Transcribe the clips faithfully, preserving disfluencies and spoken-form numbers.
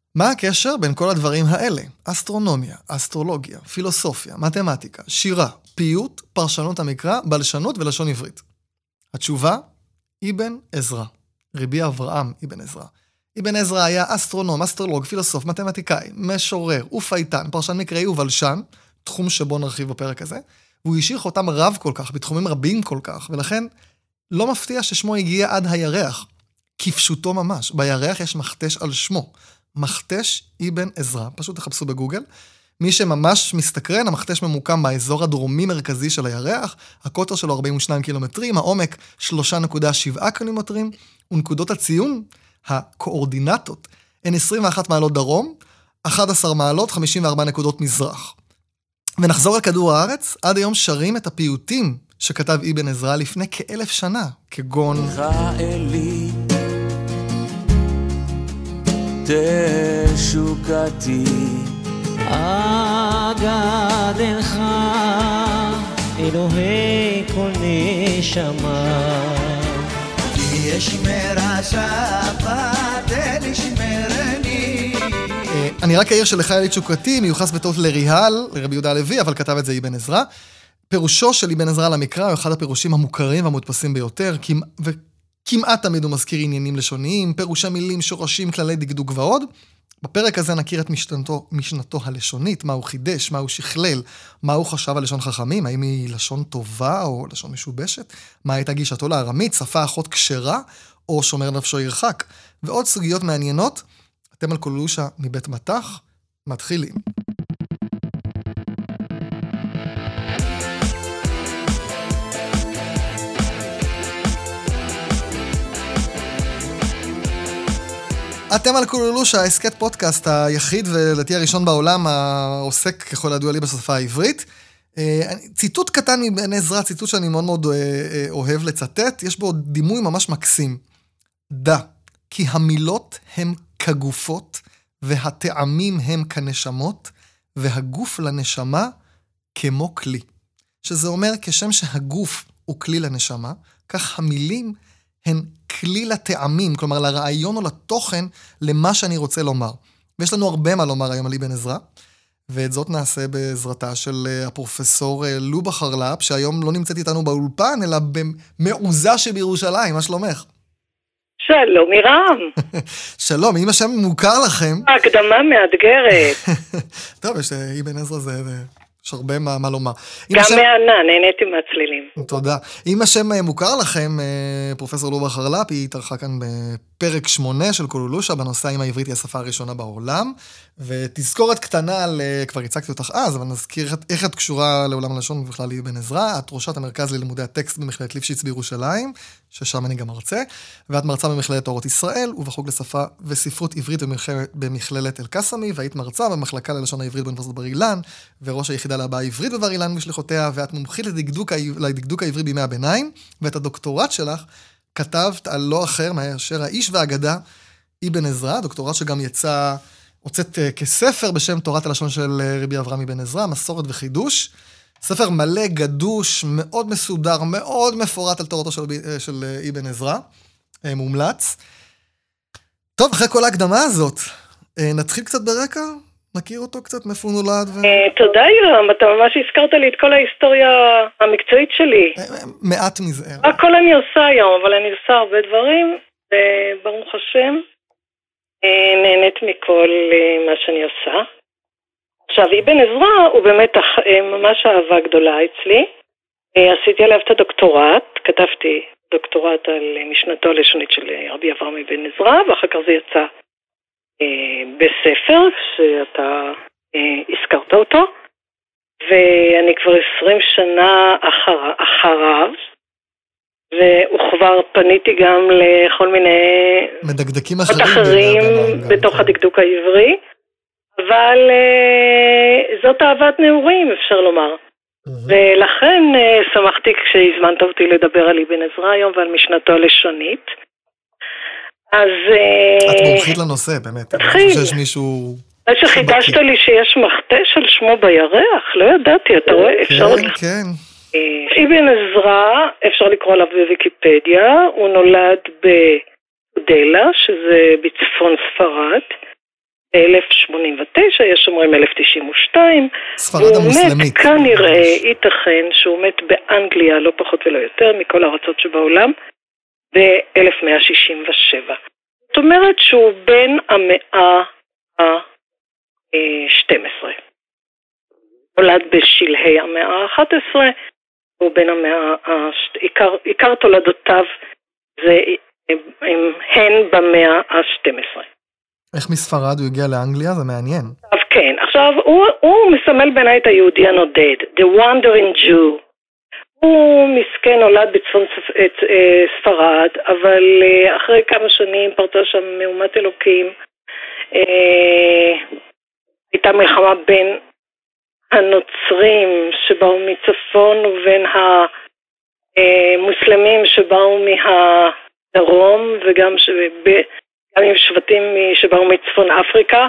מה הקשר בין כל הדברים האלה? אסטרונומיה, אסטרולוגיה, פילוסופיה, מתמטיקה, שירה, פיוט, פרשנות המקרא, בלשנות ולשון עברית. התשובה, אבן עזרא, רבי אברהם אבן עזרא. אבן עזרא היה אסטרונום, אסטרולוג, פילוסוף, מתמטיקאי, משורר, ופייטן, פרשן מקראי ובלשן, תחום שבו נרחיב בפרק הזה, והוא השאיר חותם רב כל כך, בתחומים רבים כל כך, ולכן לא מפתיע ששמו הגיע עד הירח, כפשוטו ממש. בירח יש מכתש על שמו, מכתש אבן עזרא, פשוט תחפשו בגוגל. מי שממש מסתקרן, המכתש ממוקם באזור הדרומי-מרכזי של הירח, הקוטר שלו ארבעים ושניים קילומטרים, העומק שלוש נקודה שבע קילומטרים, ונקודות הציון, הקואורדינטות, הן עשרים ואחת מעלות דרום, אחת עשרה מעלות, חמישים וארבע נקודות מזרח. ונחזור על כדור הארץ, עד היום שרים את הפיוטים שכתב אבן עזרא לפני כאלף שנה, כגון אלי תשוקתי אגדך אלוהי כל נשמה ישמרה שבת ישמרני. אני רק אעיר שלחיילי תשוקתי מיוחס בטעות לריהל, לרבי יהודה הלוי, אבל כתב את זה אבן עזרא. פירושו של אבן עזרא למקרא הוא אחד הפירושים המוכרים והמודפסים ביותר, וכמעט תמיד הוא מזכיר עניינים לשוניים, פירושי מילים, שורשים, כללי דקדוק ועוד. בפרק הזה נכיר את משנתו, משנתו הלשונית, מה הוא חידש, מה הוא שכלל, מה הוא חשב על לשון חכמים, האם היא לשון טובה או לשון משובשת, מה הייתה גישתו לארמית, שפה אחות כשרה או שומר נפשו ירחק, ועוד סוגיות מעניינות. אתם על קולולושה מבית מתח, מתחילים. אתם על קולולושה, הסקט פודקאסט היחיד ולדעתי הראשון בעולם העוסק ככל הידוע לי בשפה העברית. ציטוט קטן מבן עזרא, ציטוט שאני מאוד מאוד אוהב לצטט, יש בו דימוי ממש מקסים. דע, כי המילות הם כגופות, והטעמים הם כנשמות, והגוף לנשמה כמו כלי. שזה אומר, כשם שהגוף הוא כלי לנשמה, כך המילים הן כלי לטעמים, כלומר לרעיון או לתוכן למה שאני רוצה לומר. ויש לנו הרבה מה לומר היום על אבן עזרא, ואת זאת נעשה בעזרתה של הפרופסור לובה חרל"פ, שהיום לא נמצאת איתנו באולפן, אלא במעוזה שבירושלים. מה שלומך? שלום, מירם. שלום, אם השם מוכר לכם. הקדמה מאתגרת. טוב, יש אבן עזרא זה... יש הרבה מה, מה לומר. גם השם... מענה, נהניתי מהצלילים. תודה. אם השם מוכר לכם, פרופסור לובה חרל"פ, היא התארחה כאן בפרק שמונה של קולולושה, בנושא האם העברית היא השפה הראשונה בעולם, ותזכורת קטנה, על, כבר הצגתי אותך אז, אבל נזכיר איך את קשורה לעולם הלשון ובכלל לאבן עזרא. את ראשת המרכז ללימודי הטקסט במכללת ליפשיץ בירושלים, ששם אני גם מרצה, ואת מרצה במכללת אורות ישראל, ובחוג לשפה וספרות עברית במכללת אל-קסמי, והיית מרצה במחלקה ללשון העברית באוניברסיטת בר אילן, וראש היחידה להבעה עברית בבר אילן ושליחותיה, ואת מומחית לדקדוק, לדקדוק העברי בימי הביניים, ואת הדוקטורט שלך כתבת על לא אחר מאשר האיש והאגדה אבן עזרא, דוקטורט שגם יצא, הוצאת כספר בשם תורת הלשון של רבי אברהם אבן עזרא, מסורת וחידוש, ספר מלא, גדוש, מאוד מסודר, מאוד מפורט על תורתו של, של אבן עזרא, מומלץ. טוב, אחרי כל ההקדמה הזאת, נתחיל קצת ברקע? נכיר אותו קצת, מאיפה הוא נולד? ו... תודה ירם, אתה ממש הזכרת לי את כל ההיסטוריה המקצועית שלי. מעט מזה. הכל אני עושה היום, אבל אני עושה הרבה דברים, וברוך השם, נהנית מכל מה שאני עושה. עכשיו, אבן עזרא הוא באמת ממש אהבה גדולה אצלי. עשיתי עליו את הדוקטורט, כתבתי דוקטורט על משנתו הלשונית של רבי אברהם אבן עזרא, ואחר כך זה יצא בספר שאתה הזכרת אותו, ואני כבר עשרים שנה אחר, אחריו, וכבר פניתי גם לכל מיני מדקדקים אחרים, אחרים בתוך הדקדוק העברי, אבל זאת אהבת נעורים, אפשר לומר. ולכן שמחתי כשהזמנת אותי לדבר על אבן עזרא היום ועל משנתו הלשונית. אז... את מומחית לנושא, באמת. תתחיל. אני חושב שיש מישהו... שחידשת לי שיש מכתש על שמו בירח, לא ידעתי, אתה רואה? כן, כן. אבן עזרא, אפשר לקרוא עליו בוויקיפדיה, הוא נולד בדלה, שזה בצפון ספרד, אלף שמונים ותשע, יש אומרים אלף תשעים ושתיים. ספרד המוסלמית. הוא מת כנראה, ייתכן שהוא מת באנגליה, לא פחות ולא יותר, מכל הארצות שבעולם, ב-אלף מאה שישים ושבע. זאת אומרת שהוא בין המאה ה-שתים עשרה. נולד בשלהי המאה ה-אחת עשרה, הוא בין המאה, עיקר, עיקר תולדותיו זה הם, הן במאה ה-שתים עשרה. איך מספרד הוא הגיע לאנגליה? זה מעניין. עכשיו כן, עכשיו הוא, הוא מסמל בעיניי את היהודי הנודד, the wandering Jew. הוא מסכן נולד בצפון ספרד, אבל אחרי כמה שנים פרצה שם מהומת אלוקים. הייתה מלחמה בין הנוצרים שבאו מצפון ובין המוסלמים שבאו מהדרום, וגם שב... גם עם שבטים שבאו מצפון אפריקה,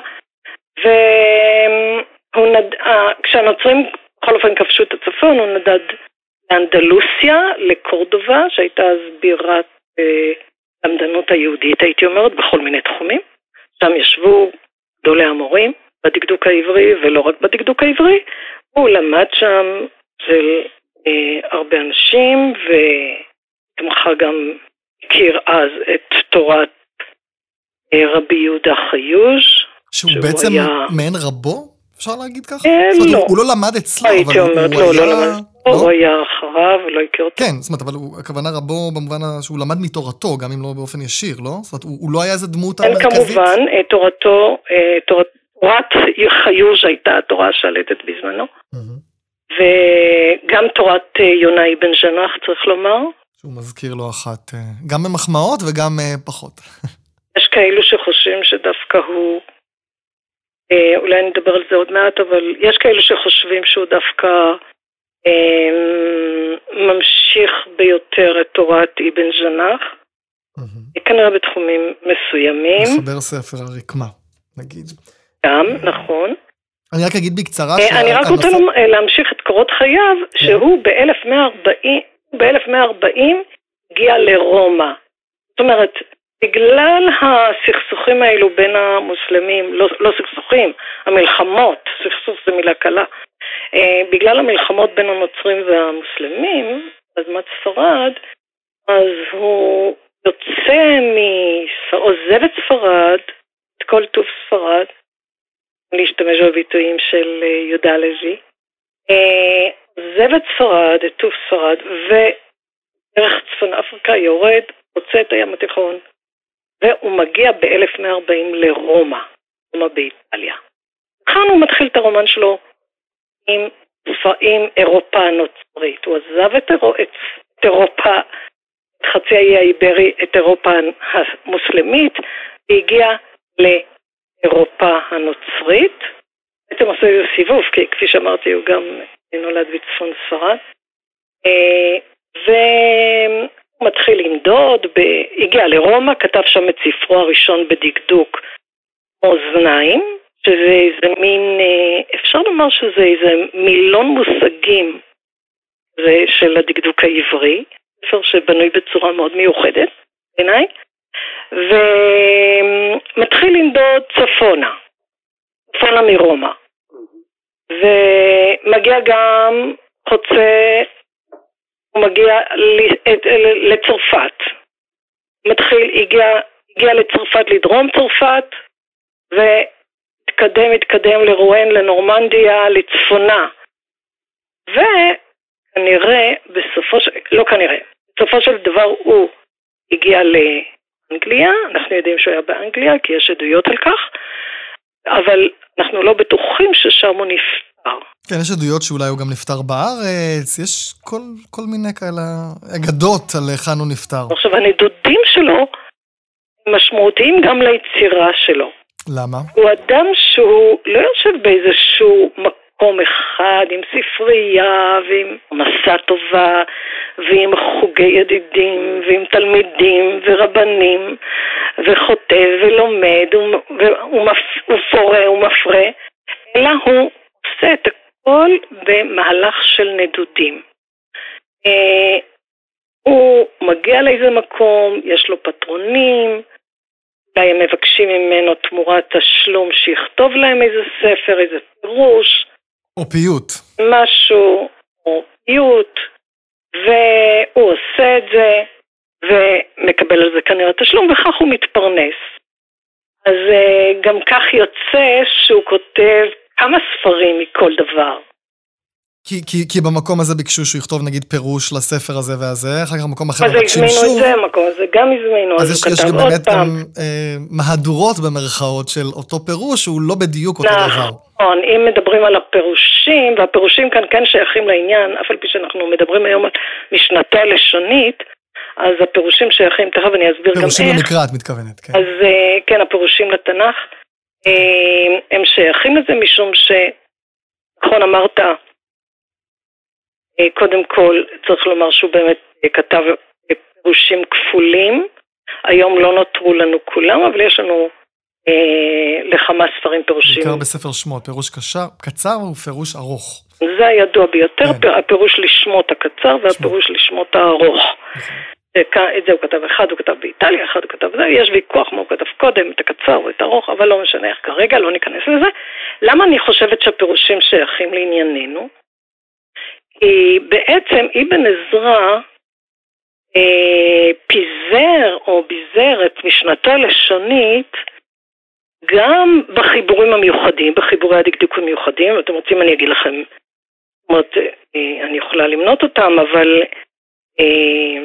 וכשהנוצרים בכל אופן כבשו את הצפון, הוא נדד לאנדלוסיה, לקורדובה, שהייתה אז בירת למדנות היהודית, הייתי אומרת, בכל מיני תחומים. שם ישבו גדולי המורים בדקדוק העברי, ולא רק בדקדוק העברי. הוא למד שם של אה, הרבה אנשים, ותמכה גם הכיר אז את תורת רבי יהודה חיוש. שהוא בעצם היה... מעין רבו? אפשר להגיד ככה? אה, זאת אומרת, לא. הוא, הוא לא למד אצלו, הייתי אבל אומרת, הוא לא, היה... לא למד. לא? הוא היה אחריו, לא הכיר אותו. כן, זאת אומרת, אבל הוא, הכוונה רבו במובן שהוא למד מתורתו, גם אם לא באופן ישיר, לא? זאת אומרת, הוא, הוא לא היה איזה דמות כן, המרכזית? כמובן, תורתו, תורת, תורת חיוש הייתה התורה השלטת בזמנו, mm-hmm. וגם תורת יונה אבן ז'נח, צריך לומר. שהוא מזכיר לו אחת, גם במחמאות וגם פחות. יש כאלו שחושבים שדווקא הוא, אולי נדבר על זה עוד מעט, אבל יש כאלו שחושבים שהוא דווקא ממשיך ביותר את תורת אבן ז'נח, כנראה בתחומים מסוימים. מחבר ספר הרקמה, נגיד. גם, נכון. אני רק אגיד בקצרה אני רק רוצה להמשיך את קורות חייו, שהוא ב-אלף מאה וארבעים הגיע לרומא. זאת אומרת, בגלל הסכסוכים האלו בין המוסלמים, לא, לא סכסוכים, המלחמות, סכסוך זה מילה קלה, אה, בגלל המלחמות בין הנוצרים והמוסלמים, אז מה ספרד, אז הוא יוצא, מס... עוזב את ספרד, את כל טוב ספרד, להשתמש בביטויים של יהודה לוי, אה, עוזב את ספרד, את טוב ספרד, ודרך צפון אפריקה יורד, רוצה את הים התיכון, והוא מגיע ב-אלף מאה וארבעים לרומא, רומא באיטליה. כאן הוא מתחיל את הרומן שלו עם, עם אירופה הנוצרית. הוא עזב את, אירו, את, את אירופה, את חצי האי האיברי, את אירופה המוסלמית, והגיע לאירופה הנוצרית. בעצם עושה איזה סיבוב, כי כפי שאמרתי, הוא גם נולד בצפון ספרד. ו... הוא מתחיל לנדוד, ב... הגיע לרומא, כתב שם את ספרו הראשון בדקדוק אוזניים, שזה איזה מין, אפשר לומר שזה איזה מילון מושגים זה של הדקדוק העברי, ספר שבנוי בצורה מאוד מיוחדת בעיניי, ומתחיל לנדוד צפונה, צפונה מרומא, ומגיע גם חוצה, הוא מגיע לצרפת, מתחיל, הגיע, הגיע לצרפת, לדרום צרפת, והתקדם, התקדם לרואן, לנורמנדיה, לצפונה, וכנראה, בסופו של, לא כנראה, בסופו של דבר הוא הגיע לאנגליה, אנחנו יודעים שהוא היה באנגליה, כי יש עדויות על כך, אבל אנחנו לא בטוחים ששם הוא נפטר. כן, יש עדויות שאולי הוא גם נפטר בארץ, יש כל, כל מיני כאלה אגדות על היכן הוא נפטר. עכשיו, הנדודים שלו משמעותיים גם ליצירה שלו. למה? הוא אדם שהוא לא יושב באיזשהו מקום אחד, עם ספרייה, ועם מסע טובה, ועם חוגי ידידים, ועם תלמידים, ורבנים, וחוטב, ולומד, הוא פורה, הוא מפרה, אלא הוא עושה את הכל במהלך של נדודים. הוא מגיע לאיזה מקום, יש לו פטרונים, אולי הם מבקשים ממנו תמורת תשלום שיכתוב להם איזה ספר, איזה פירוש. או פיוט. משהו, או פיוט, והוא עושה את זה, ומקבל על זה כנראה תשלום, וכך הוא מתפרנס. אז גם כך יוצא שהוא כותב כמה ספרים מכל דבר. כי, כי, כי במקום הזה ביקשו שהוא יכתוב נגיד פירוש לספר הזה והזה, אחר כך במקום אחר אז הזמינו את זה, המקום הזה גם הזמינו, אז, אז יש, יש גם באמת גם אה, מהדורות במרכאות של אותו פירוש, שהוא לא בדיוק אותו דבר. נכון, אם מדברים על הפירושים, והפירושים כאן כן שייכים לעניין, אף על פי שאנחנו מדברים היום על משנתו הלשונית, אז הפירושים שייכים, תכף אני אסביר גם איך. פירושים למקרא, את מתכוונת, כן. אז כן, הפירושים לתנ"ך, הם שייכים לזה משום ש, נכון אמרת, קודם כל צריך לומר שהוא באמת כתב פירושים כפולים, היום לא נותרו לנו כולם, אבל יש לנו אה, לכמה ספרים פירושים. בעיקר בספר שמות, פירוש קשר, קצר ופירוש ארוך. זה הידוע ביותר, כן. הפירוש לשמות הקצר והפירוש שמות. לשמות הארוך. נכון. את זה הוא כתב אחד, הוא כתב באיטליה, אחד הוא כתב זה, יש ויכוח מה הוא כתב קודם, את הקצר או את הארוך, אבל לא משנה איך כרגע, לא ניכנס לזה. למה אני חושבת שהפירושים שייכים לענייננו? כי בעצם אבן עזרא אה, פיזר או ביזר את משנתו הלשונית גם בחיבורים המיוחדים, בחיבורי הדקדוק המיוחדים, אתם רוצים אני אגיד לכם, זאת אומרת, אה, אני יכולה למנות אותם, אבל אה,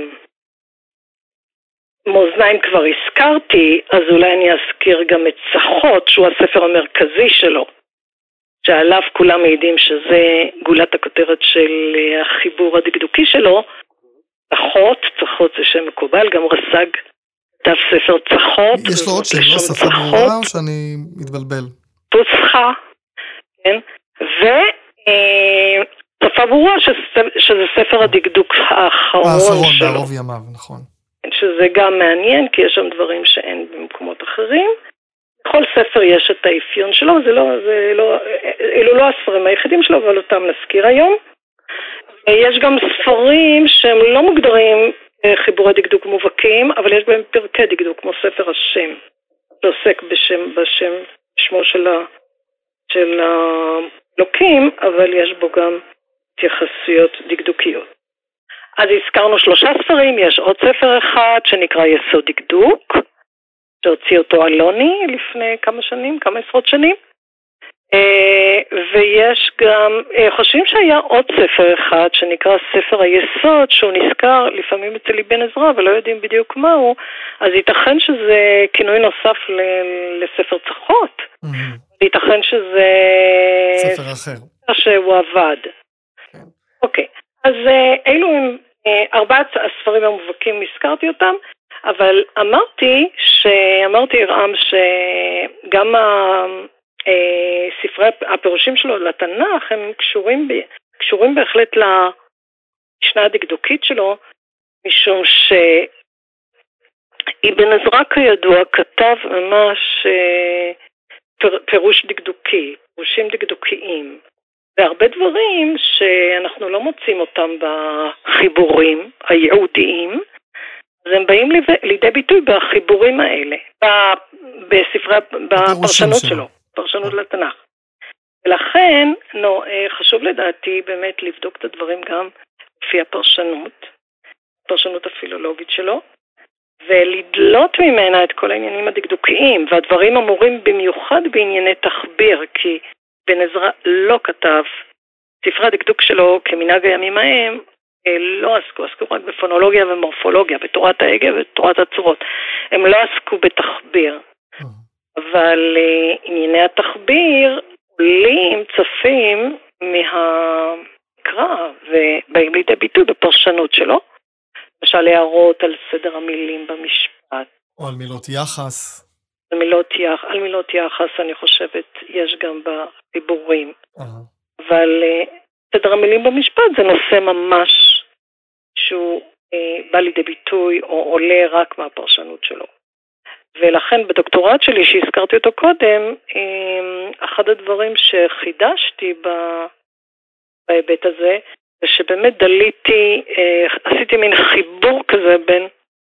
מאזניים כבר הזכרתי, אז אולי אני אזכיר גם את צחות, שהוא הספר המרכזי שלו, שעליו כולם מעידים שזה גולת הכותרת של החיבור הדקדוקי שלו. צחות, צחות זה שם מקובל, גם רס"ג כתב ספר צחות. יש לו עוד שם, לא שפה ברורה או שאני מתבלבל? פוסחה, כן, ושפה ברורה שזה ספר הדקדוק האחרון שלו. האחרון, בערוב ימיו, נכון. שזה גם מעניין, כי יש שם דברים שאין במקומות אחרים. בכל ספר יש את האפיון שלו, זה לא, זה לא, אלו לא הספרים היחידים שלו, אבל אותם נזכיר היום. יש גם ספרים שהם לא מוגדרים חיבורי דקדוק מובהקים, אבל יש בהם פרקי דקדוק, כמו ספר השם, שעוסק בשם, בשם, שמו של, ה, של האלוקים, אבל יש בו גם התייחסויות דקדוקיות. אז הזכרנו שלושה ספרים, יש עוד ספר אחד שנקרא יסוד דקדוק, שהוציא אותו אלוני לפני כמה שנים, כמה עשרות שנים, ויש גם, חושבים שהיה עוד ספר אחד שנקרא ספר היסוד, שהוא נזכר לפעמים אצל אבן עזרא ולא יודעים בדיוק מהו, אז ייתכן שזה כינוי נוסף לספר צחות, ייתכן שזה ספר אחר שהוא עבד. אוקיי, אז אלו הם ארבעת הספרים המובהקים, הזכרתי אותם, אבל אמרתי, שאמרתי רעם שגם הספרי הפירושים שלו לתנ"ך הם קשורים, קשורים בהחלט למשנה הדקדוקית שלו, משום שאבן עזרא כידוע כתב ממש פירוש דקדוקי, פירושים דקדוקיים, והרבה דברים שאנחנו לא מוצאים אותם בחיבורים הייעודיים, אז הם באים לידי ביטוי בחיבורים האלה, בספרי, בפרשנות שלו, פרשנות לתנ"ך. ולכן נו, חשוב לדעתי באמת לבדוק את הדברים גם לפי הפרשנות, הפרשנות הפילולוגית שלו, ולדלות ממנה את כל העניינים הדקדוקיים, והדברים אמורים במיוחד בענייני תחביר, כי בן עזרא לא כתב, ספרי הדקדוק שלו כמנהג הימים ההם, לא עסקו, עסקו רק בפונולוגיה ומורפולוגיה, בתורת ההגה ובתורת הצורות. הם לא עסקו בתחביר. אבל ענייני התחביר עולים, צפים מהקרא, ובאים לידי ביטוי בפרשנות שלו. למשל הערות על סדר המילים במשפט. או על מילות יחס. על מילות, יח, על מילות יחס, אני חושבת, יש גם בדיבורים. אבל סדר המילים במשפט זה נושא ממש שהוא אה, בא לידי ביטוי או עולה רק מהפרשנות שלו. ולכן בדוקטורט שלי שהזכרתי אותו קודם, אה, אחד הדברים שחידשתי בהיבט הזה, זה שבאמת דליתי, אה, עשיתי מין חיבור כזה בין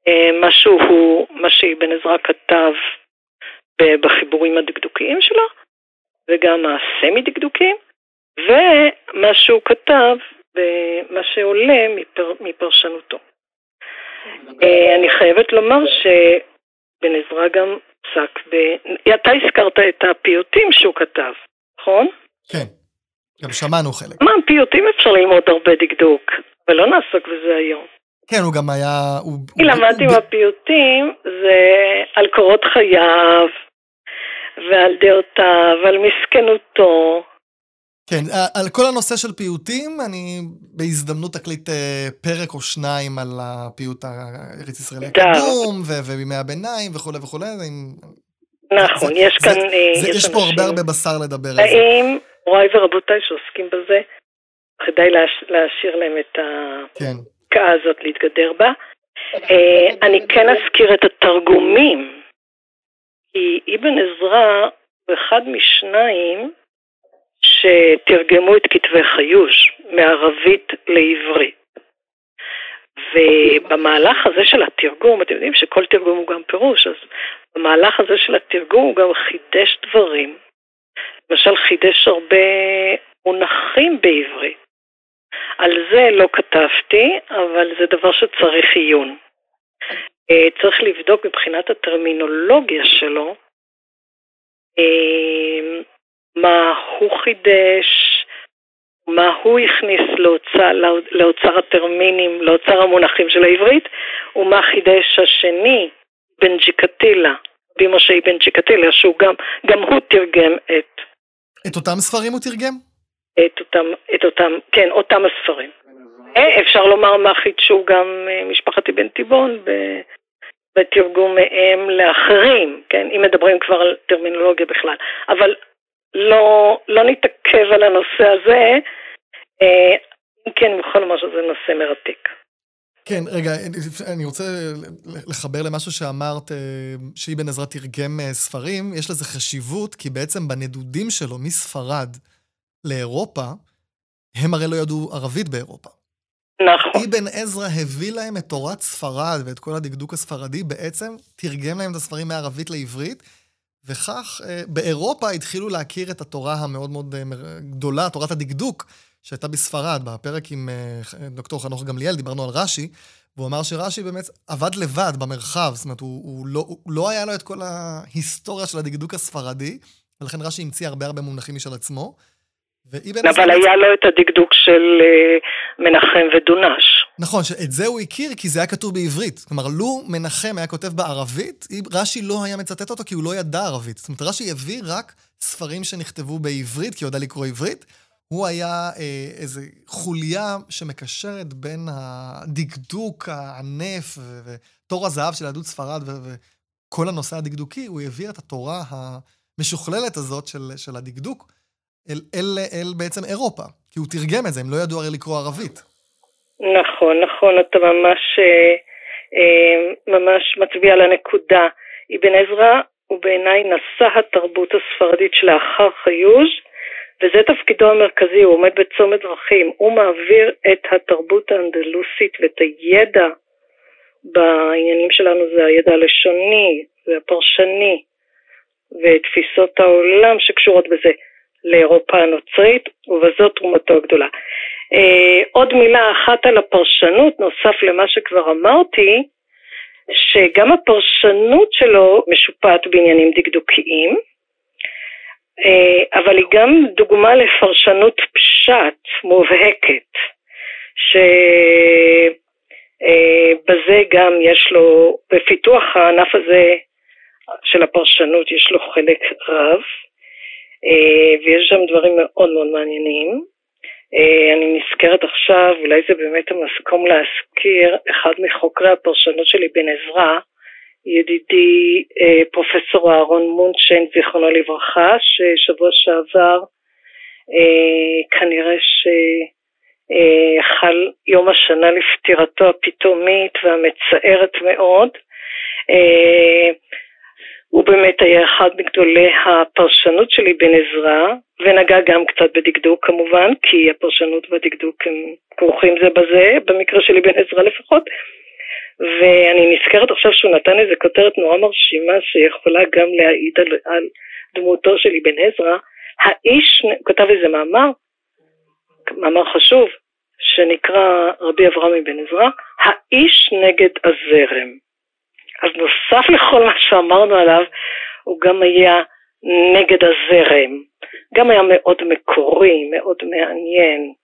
משהו הוא מה שאבן עזרא כתב בחיבורים הדקדוקיים שלו, וגם הסמי דקדוקים, ומה שהוא כתב במה שעולה מפר, מפרשנותו. אני חייבת לומר שבן עזרא גם עסק ב... אתה הזכרת את הפיוטים שהוא כתב, נכון? כן, גם שמענו חלק. מה, פיוטים אפשר ללמוד הרבה דקדוק, ולא נעסוק בזה היום. כן, הוא גם היה... כי למדתי מהפיוטים, זה על קורות חייו, ועל דעותיו, ועל מסכנותו. כן, על כל הנושא של פיוטים, אני בהזדמנות תקליט פרק או שניים על הפיוט הארץ ישראלי הקדום, ובימי הביניים וכו' וכו'. נכון, יש כאן... יש פה הרבה הרבה בשר לדבר על זה. האם רואי ורבותיי שעוסקים בזה, כדאי להשאיר להם את ההקעה הזאת להתגדר בה. אני כן אזכיר את התרגומים, כי אבן עזרא הוא אחד משניים שתרגמו את כתבי חיוש מערבית לעברית. ובמהלך הזה של התרגום, אתם יודעים שכל תרגום הוא גם פירוש, אז במהלך הזה של התרגום הוא גם חידש דברים. למשל חידש הרבה מונחים בעברית. על זה לא כתבתי, אבל זה דבר שצריך עיון. צריך לבדוק מבחינת הטרמינולוגיה שלו, מה הוא חידש, מה הוא הכניס לאוצר, לאוצר הטרמינים, לאוצר המונחים של העברית, ומה חידש השני, בן ג'יקטילה, במשה בן ג'יקטילה, שהוא גם, גם הוא תרגם את... את אותם ספרים הוא תרגם? את אותם, את אותם, כן, אותם הספרים. אפשר לומר מה חידשו גם משפחת אבן תיבון בתרגום מהם לאחרים, כן, אם מדברים כבר על טרמינולוגיה בכלל. אבל לא, לא נתעכב על הנושא הזה, כן, בכל לומר שזה נושא מרתק. כן, רגע, אני רוצה לחבר למשהו שאמרת, שאבן עזרא תרגם ספרים, יש לזה חשיבות, כי בעצם בנדודים שלו מספרד לאירופה, הם הרי לא ידעו ערבית באירופה. נכון. אבן עזרא הביא להם את תורת ספרד ואת כל הדקדוק הספרדי, בעצם תרגם להם את הספרים מערבית לעברית, וכך באירופה התחילו להכיר את התורה המאוד מאוד גדולה, תורת הדקדוק, שהייתה בספרד. בפרק עם דוקטור חנוך גמליאל דיברנו על רש"י, והוא אמר שרש"י באמת עבד לבד במרחב, זאת אומרת, הוא, הוא, לא, הוא לא היה לו את כל ההיסטוריה של הדקדוק הספרדי, ולכן רש"י המציא הרבה הרבה מונחים משל עצמו. אבל היה לו את הדקדוק של מנחם ודונש. נכון, שאת זה הוא הכיר כי זה היה כתוב בעברית. כלומר, לו מנחם היה כותב בערבית, רש"י לא היה מצטט אותו כי הוא לא ידע ערבית. זאת אומרת, רש"י הביא רק ספרים שנכתבו בעברית, כי הוא ידע לקרוא עברית. הוא היה אה, איזו חוליה שמקשרת בין הדקדוק הענף ותור הזהב של יהדות ספרד וכל הנושא הדקדוקי. הוא העביר את התורה המשוכללת הזאת של, של הדקדוק, אל, אל, אל בעצם אירופה, כי הוא תרגם את זה, הם לא ידעו הרי לקרוא ערבית. נכון, נכון, אתה ממש, ממש מצביע על הנקודה. אבן עזרא הוא בעיניי נשא התרבות הספרדית שלאחר חיוש, וזה תפקידו המרכזי, הוא עומד בצומת דרכים, הוא מעביר את התרבות האנדלוסית ואת הידע בעניינים שלנו, זה הידע הלשוני, זה הפרשני, ותפיסות העולם שקשורות בזה. לאירופה הנוצרית, ובזאת תרומתו הגדולה. אה, עוד מילה אחת על הפרשנות, נוסף למה שכבר אמרתי, שגם הפרשנות שלו משופעת בעניינים דקדוקיים, אה, אבל היא גם דוגמה לפרשנות פשט מובהקת, שבזה אה, גם יש לו, בפיתוח הענף הזה של הפרשנות יש לו חלק רב, ויש שם דברים מאוד מאוד מעניינים. אני נזכרת עכשיו, אולי זה באמת המקום להזכיר, אחד מחוקרי הפרשנות שלי בן עזרא, ידידי פרופסור אהרון מונדשיין, זיכרונו לברכה, ששבוע שעבר כנראה שחל יום השנה לפטירתו הפתאומית והמצערת מאוד, הוא באמת היה אחד מגדולי הפרשנות שלי בן עזרא, ונגע גם קצת בדקדוק כמובן, כי הפרשנות והדקדוק הם כרוכים זה בזה, במקרה שלי בן עזרא לפחות, ואני נזכרת עכשיו שהוא נתן איזו כותרת נורא מרשימה שיכולה גם להעיד על, על דמותו של אבן עזרא. האיש, הוא כתב איזה מאמר, מאמר חשוב, שנקרא רבי אברהם אבן עזרא, האיש נגד הזרם. אז נוסף לכל מה שאמרנו עליו, הוא גם היה נגד הזרם, גם היה מאוד מקורי, מאוד מעניין,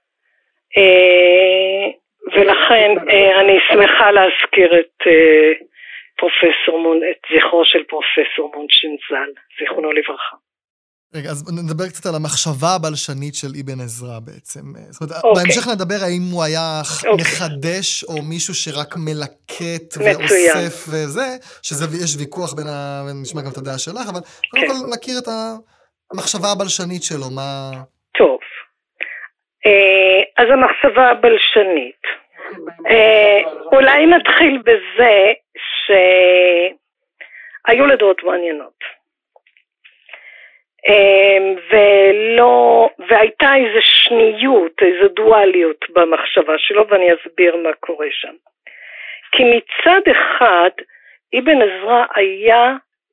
ולכן אני שמחה להזכיר את פרופסור מון, את זכרו של פרופסור מונשטיין ז"ל, זיכרונו לברכה. רגע, אז נדבר קצת על המחשבה הבלשנית של אבן עזרא בעצם. זאת אומרת, אוקיי. בהמשך נדבר האם הוא היה אוקיי. מחדש, או מישהו שרק מלקט מצוין. ואוסף וזה, שזה יש ויכוח בין ה... נשמע גם את הדעה שלך, אבל קודם כן. כל נכיר את המחשבה הבלשנית שלו, מה... טוב, אז המחשבה הבלשנית. אולי נתחיל בזה שהיו לדעות מעניינות. ולא, והייתה איזו שניות, איזו דואליות במחשבה שלו, ואני אסביר מה קורה שם. כי מצד אחד, אבן עזרא היה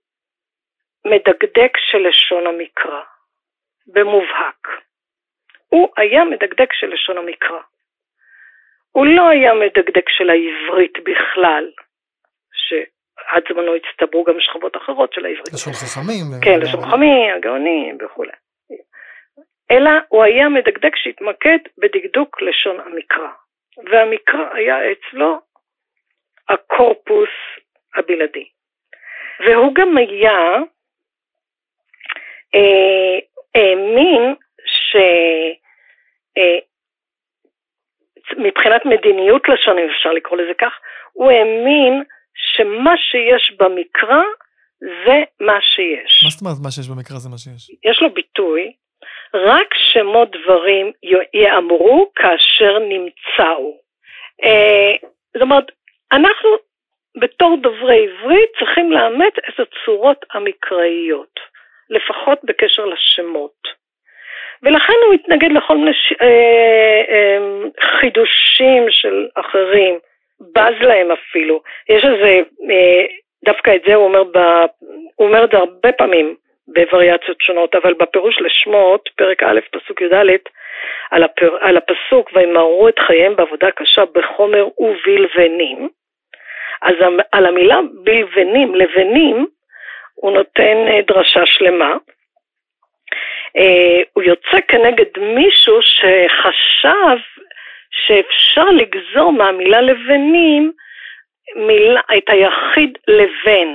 מדקדק של לשון המקרא, במובהק. הוא היה מדקדק של לשון המקרא. הוא לא היה מדקדק של העברית בכלל, שעד זמנו הצטברו גם שכבות אחרות של העברית. לשון חכמים. כן, לשון חכמים, הגאונים וכו'. אלא הוא היה מדקדק שהתמקד בדקדוק לשון המקרא. והמקרא היה אצלו הקורפוס הבלעדי. והוא גם היה אה, האמין ש... אה, מבחינת מדיניות לשון, אם אפשר לקרוא לזה כך, הוא האמין שמה שיש במקרא זה מה שיש. מה זאת אומרת מה שיש במקרא זה מה שיש? יש לו ביטוי, רק שמות דברים יאמרו כאשר נמצאו. אה, זאת אומרת, אנחנו בתור דוברי עברית צריכים לאמת את הצורות המקראיות, לפחות בקשר לשמות. ולכן הוא התנגד לכל מיני ש... אה, אה, חידושים של אחרים, בז להם אפילו. יש איזה, אה, דווקא את זה הוא אומר, ב... הוא אומר את זה הרבה פעמים בווריאציות שונות, אבל בפירוש לשמות, פרק א', פסוק י"ד, על, הפר... על הפסוק, וימהרו את חייהם בעבודה קשה בחומר ובלבנים, אז על המילה בלבנים, לבנים, הוא נותן דרשה שלמה, Uh, הוא יוצא כנגד מישהו שחשב שאפשר לגזור מהמילה לבנים מילה, את היחיד לבן.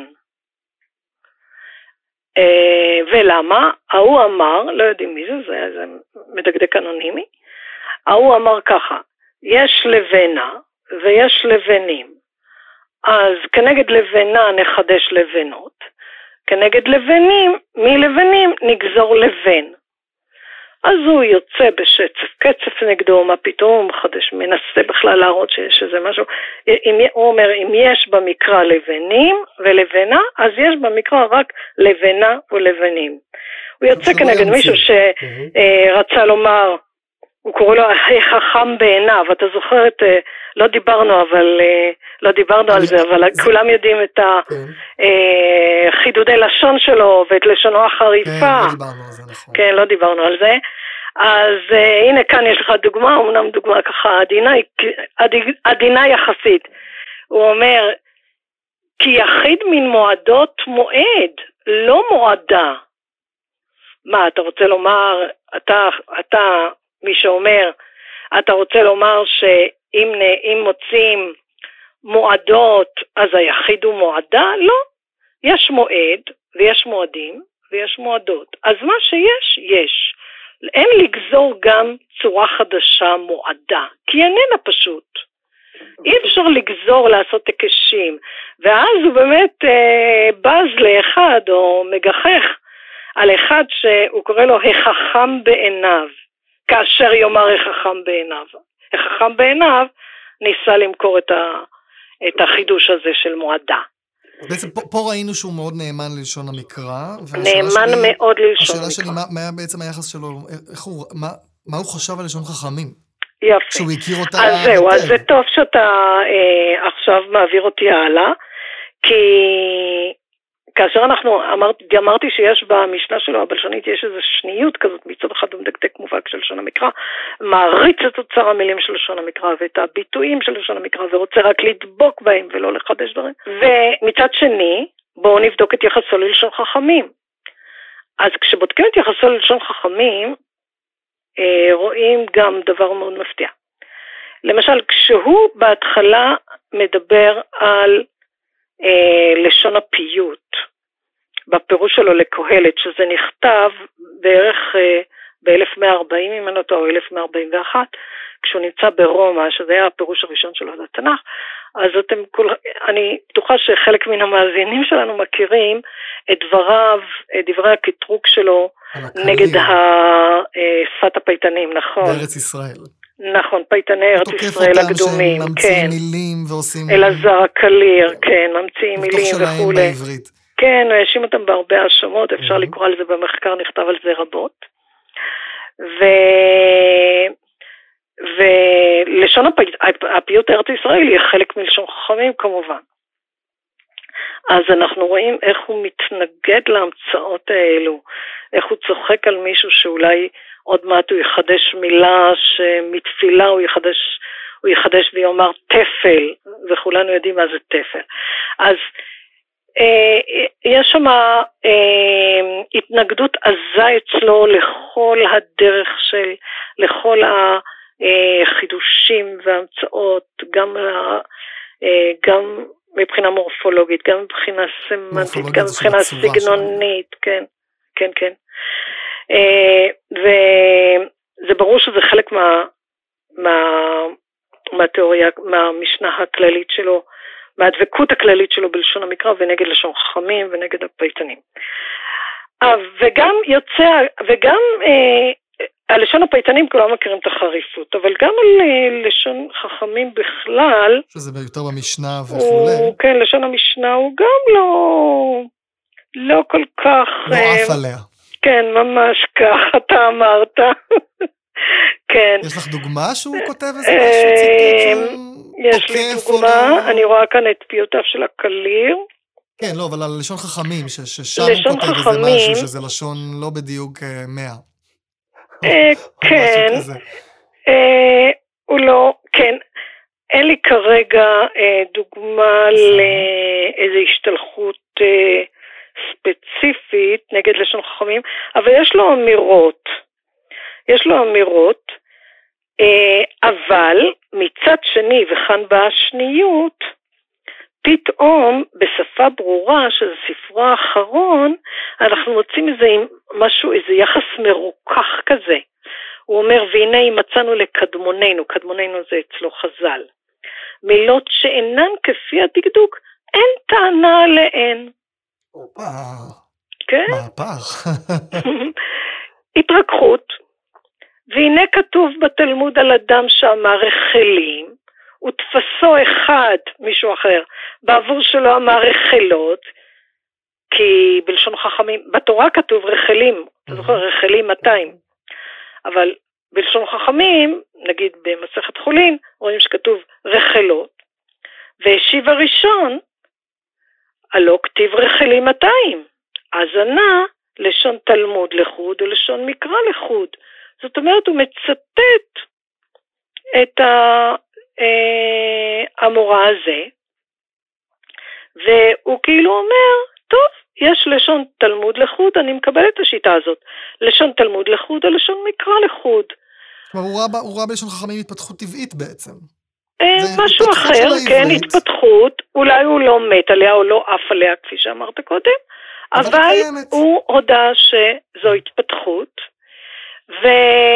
Uh, ולמה? ההוא אמר, לא יודעים מי זה, זה, זה מדקדק אנונימי, ההוא אמר ככה, יש לבנה ויש לבנים, אז כנגד לבנה נחדש לבנות, כנגד לבנים, מלבנים נגזור לבן. אז הוא יוצא בשצף קצף נגדו, מה פתאום הוא מחדש, מנסה בכלל להראות שיש איזה משהו. אם, הוא אומר, אם יש במקרא לבנים ולבנה, אז יש במקרא רק לבנה ולבנים. הוא יוצא כנגד מישהו שרצה לומר, הוא קורא לו החכם בעיניו, אתה זוכר את, לא דיברנו אבל, לא דיברנו על זה, אבל כולם יודעים את החידודי לשון שלו ואת לשונו החריפה. כן, לא דיברנו על זה, נכון. כן, לא דיברנו על זה. אז הנה כאן יש לך דוגמה, אמנם דוגמה ככה עדינה, עדינה יחסית. הוא אומר, כי יחיד מן מועדות מועד, לא מועדה. מה, אתה רוצה לומר, אתה, אתה, מי שאומר, אתה רוצה לומר שאם אם מוצאים מועדות, אז היחיד הוא מועדה? לא. יש מועד, ויש מועדים, ויש מועדות. אז מה שיש, יש. אין לגזור גם צורה חדשה מועדה, כי איננה פשוט. אי אפשר לגזור לעשות תקשים, ואז הוא באמת אה, בז לאחד, או מגחך, על אחד שהוא קורא לו החכם בעיניו, כאשר יאמר החכם בעיניו. החכם בעיניו ניסה למכור את, ה, את החידוש הזה של מועדה. בעצם פה, פה ראינו שהוא מאוד נאמן ללשון המקרא. נאמן שלי, מאוד ללשון המקרא. השאלה שלי, מה, מה בעצם היחס שלו, איך הוא, מה, מה הוא חשב על לשון חכמים? יפה. שהוא הכיר אותה... אז זהו, אז זה טוב שאתה אה, עכשיו מעביר אותי הלאה, כי כאשר אנחנו, אמרתי, אמרתי שיש במשנה שלו הבלשנית, יש איזו שניות כזאת, מצד אחד הוא מדקדק מובהק של לשון המקרא, מעריץ את אוצר המילים של לשון המקרא, ואת הביטויים של לשון המקרא, ורוצה רק לדבוק בהם ולא לחדש דברים. ומצד שני, בואו נבדוק את יחסו ללשון חכמים. אז כשבודקים את יחסו ללשון חכמים, אה, רואים גם דבר מאוד מפתיע. למשל, כשהוא בהתחלה מדבר על אה, לשון הפיוט, בפירוש שלו לקהלת, שזה נכתב בערך אה, ב-אלף מאה וארבעים אם אני לא טועה, או אלף מאה ארבעים ואחת, כשהוא נמצא ברומא, שזה היה הפירוש הראשון שלו לתנ"ך, אז אתם כול, אני בטוחה שחלק מן המאזינים שלנו מכירים את דבריו, את דברי הקטרוג שלו, נגד שפת הפייטנים, נכון? בארץ ישראל. נכון, פייטני ארץ ישראל הקדומים, תוקף אותם שהם ממציאים כן. מילים ועושים... אלעזר הקליר, כן, ממציאים מילים וכו'. בעברית. כן, הוא האשים אותם בהרבה האשמות, אפשר mm-hmm. לקרוא על זה במחקר, נכתב על זה רבות. ו... ולשון הפיוט ארץ ישראל היא חלק מלשון חכמים כמובן. אז אנחנו רואים איך הוא מתנגד להמצאות האלו, איך הוא צוחק על מישהו שאולי עוד מעט הוא יחדש מילה שמתפילה הוא יחדש, הוא יחדש ויאמר תפל, וכולנו יודעים מה זה תפל. אז אה, יש שם אה, התנגדות עזה אצלו לכל הדרך של, לכל החידושים וההמצאות, גם, אה, גם מבחינה מורפולוגית, גם מבחינה סמנטית, גם מבחינה סגנונית, כן, כן, כן. וזה ברור שזה חלק מה, מה, מהתיאוריה, מהמשנה הכללית שלו, מהדבקות הכללית שלו בלשון המקרא, ונגד לשון חכמים ונגד הפייטנים. וגם יוצא, וגם על לשון הפייטנים כולם מכירים את החריפות, אבל גם על לשון חכמים בכלל, שזה יותר במשנה וכו'. כן, לשון המשנה הוא גם לא, לא כל כך... לא עף עליה. כן, ממש כך, אתה אמרת. כן. יש לך דוגמה שהוא כותב איזה משהו ציטוט? יש לי דוגמה, אני רואה כאן את פיוטיו של הקליר. כן, לא, אבל על לשון חכמים, ששם הוא כותב איזה משהו, שזה לשון לא בדיוק מאה. כן, הוא לא, כן, אין לי כרגע דוגמה לאיזו השתלחות ספציפית נגד לשון חכמים, אבל יש לו אמירות, יש לו אמירות, אבל מצד שני, וכאן באה השניות, פתאום בשפה ברורה, שזה ספרו האחרון, אנחנו מוצאים איזה משהו, איזה יחס מרוכך כזה. הוא אומר, והנה מצאנו לקדמוננו, קדמוננו זה אצלו חז"ל. מילות שאינן כפי הדקדוק, אין טענה עליהן. אופה, כן? מהפך. התרככות, והנה כתוב בתלמוד על אדם שאמר רחלים, ותפסו אחד, מישהו אחר, בעבור שלו אמר רחלות, כי בלשון חכמים, בתורה כתוב רחלים, אתה זוכר, רחלים מאתיים, אבל בלשון חכמים, נגיד במסכת חולין, רואים שכתוב רחלות, והשיב הראשון, הלא כתיב רחלים מאתיים, אז ענה לשון תלמוד לחוד ולשון מקרא לחוד, זאת אומרת הוא מצטט את המורה הזה, והוא כאילו אומר, טוב, יש לשון תלמוד לחוד, אני מקבל את השיטה הזאת, לשון תלמוד לחוד או לשון מקרא לחוד. כלומר, הוא ראה בלשון חכמים התפתחות טבעית בעצם. משהו אחר, כן, התפתחות, אולי הוא לא מת עליה או לא עף עליה כפי שאמרת קודם, אבל הוא הודע שזו התפתחות, ו...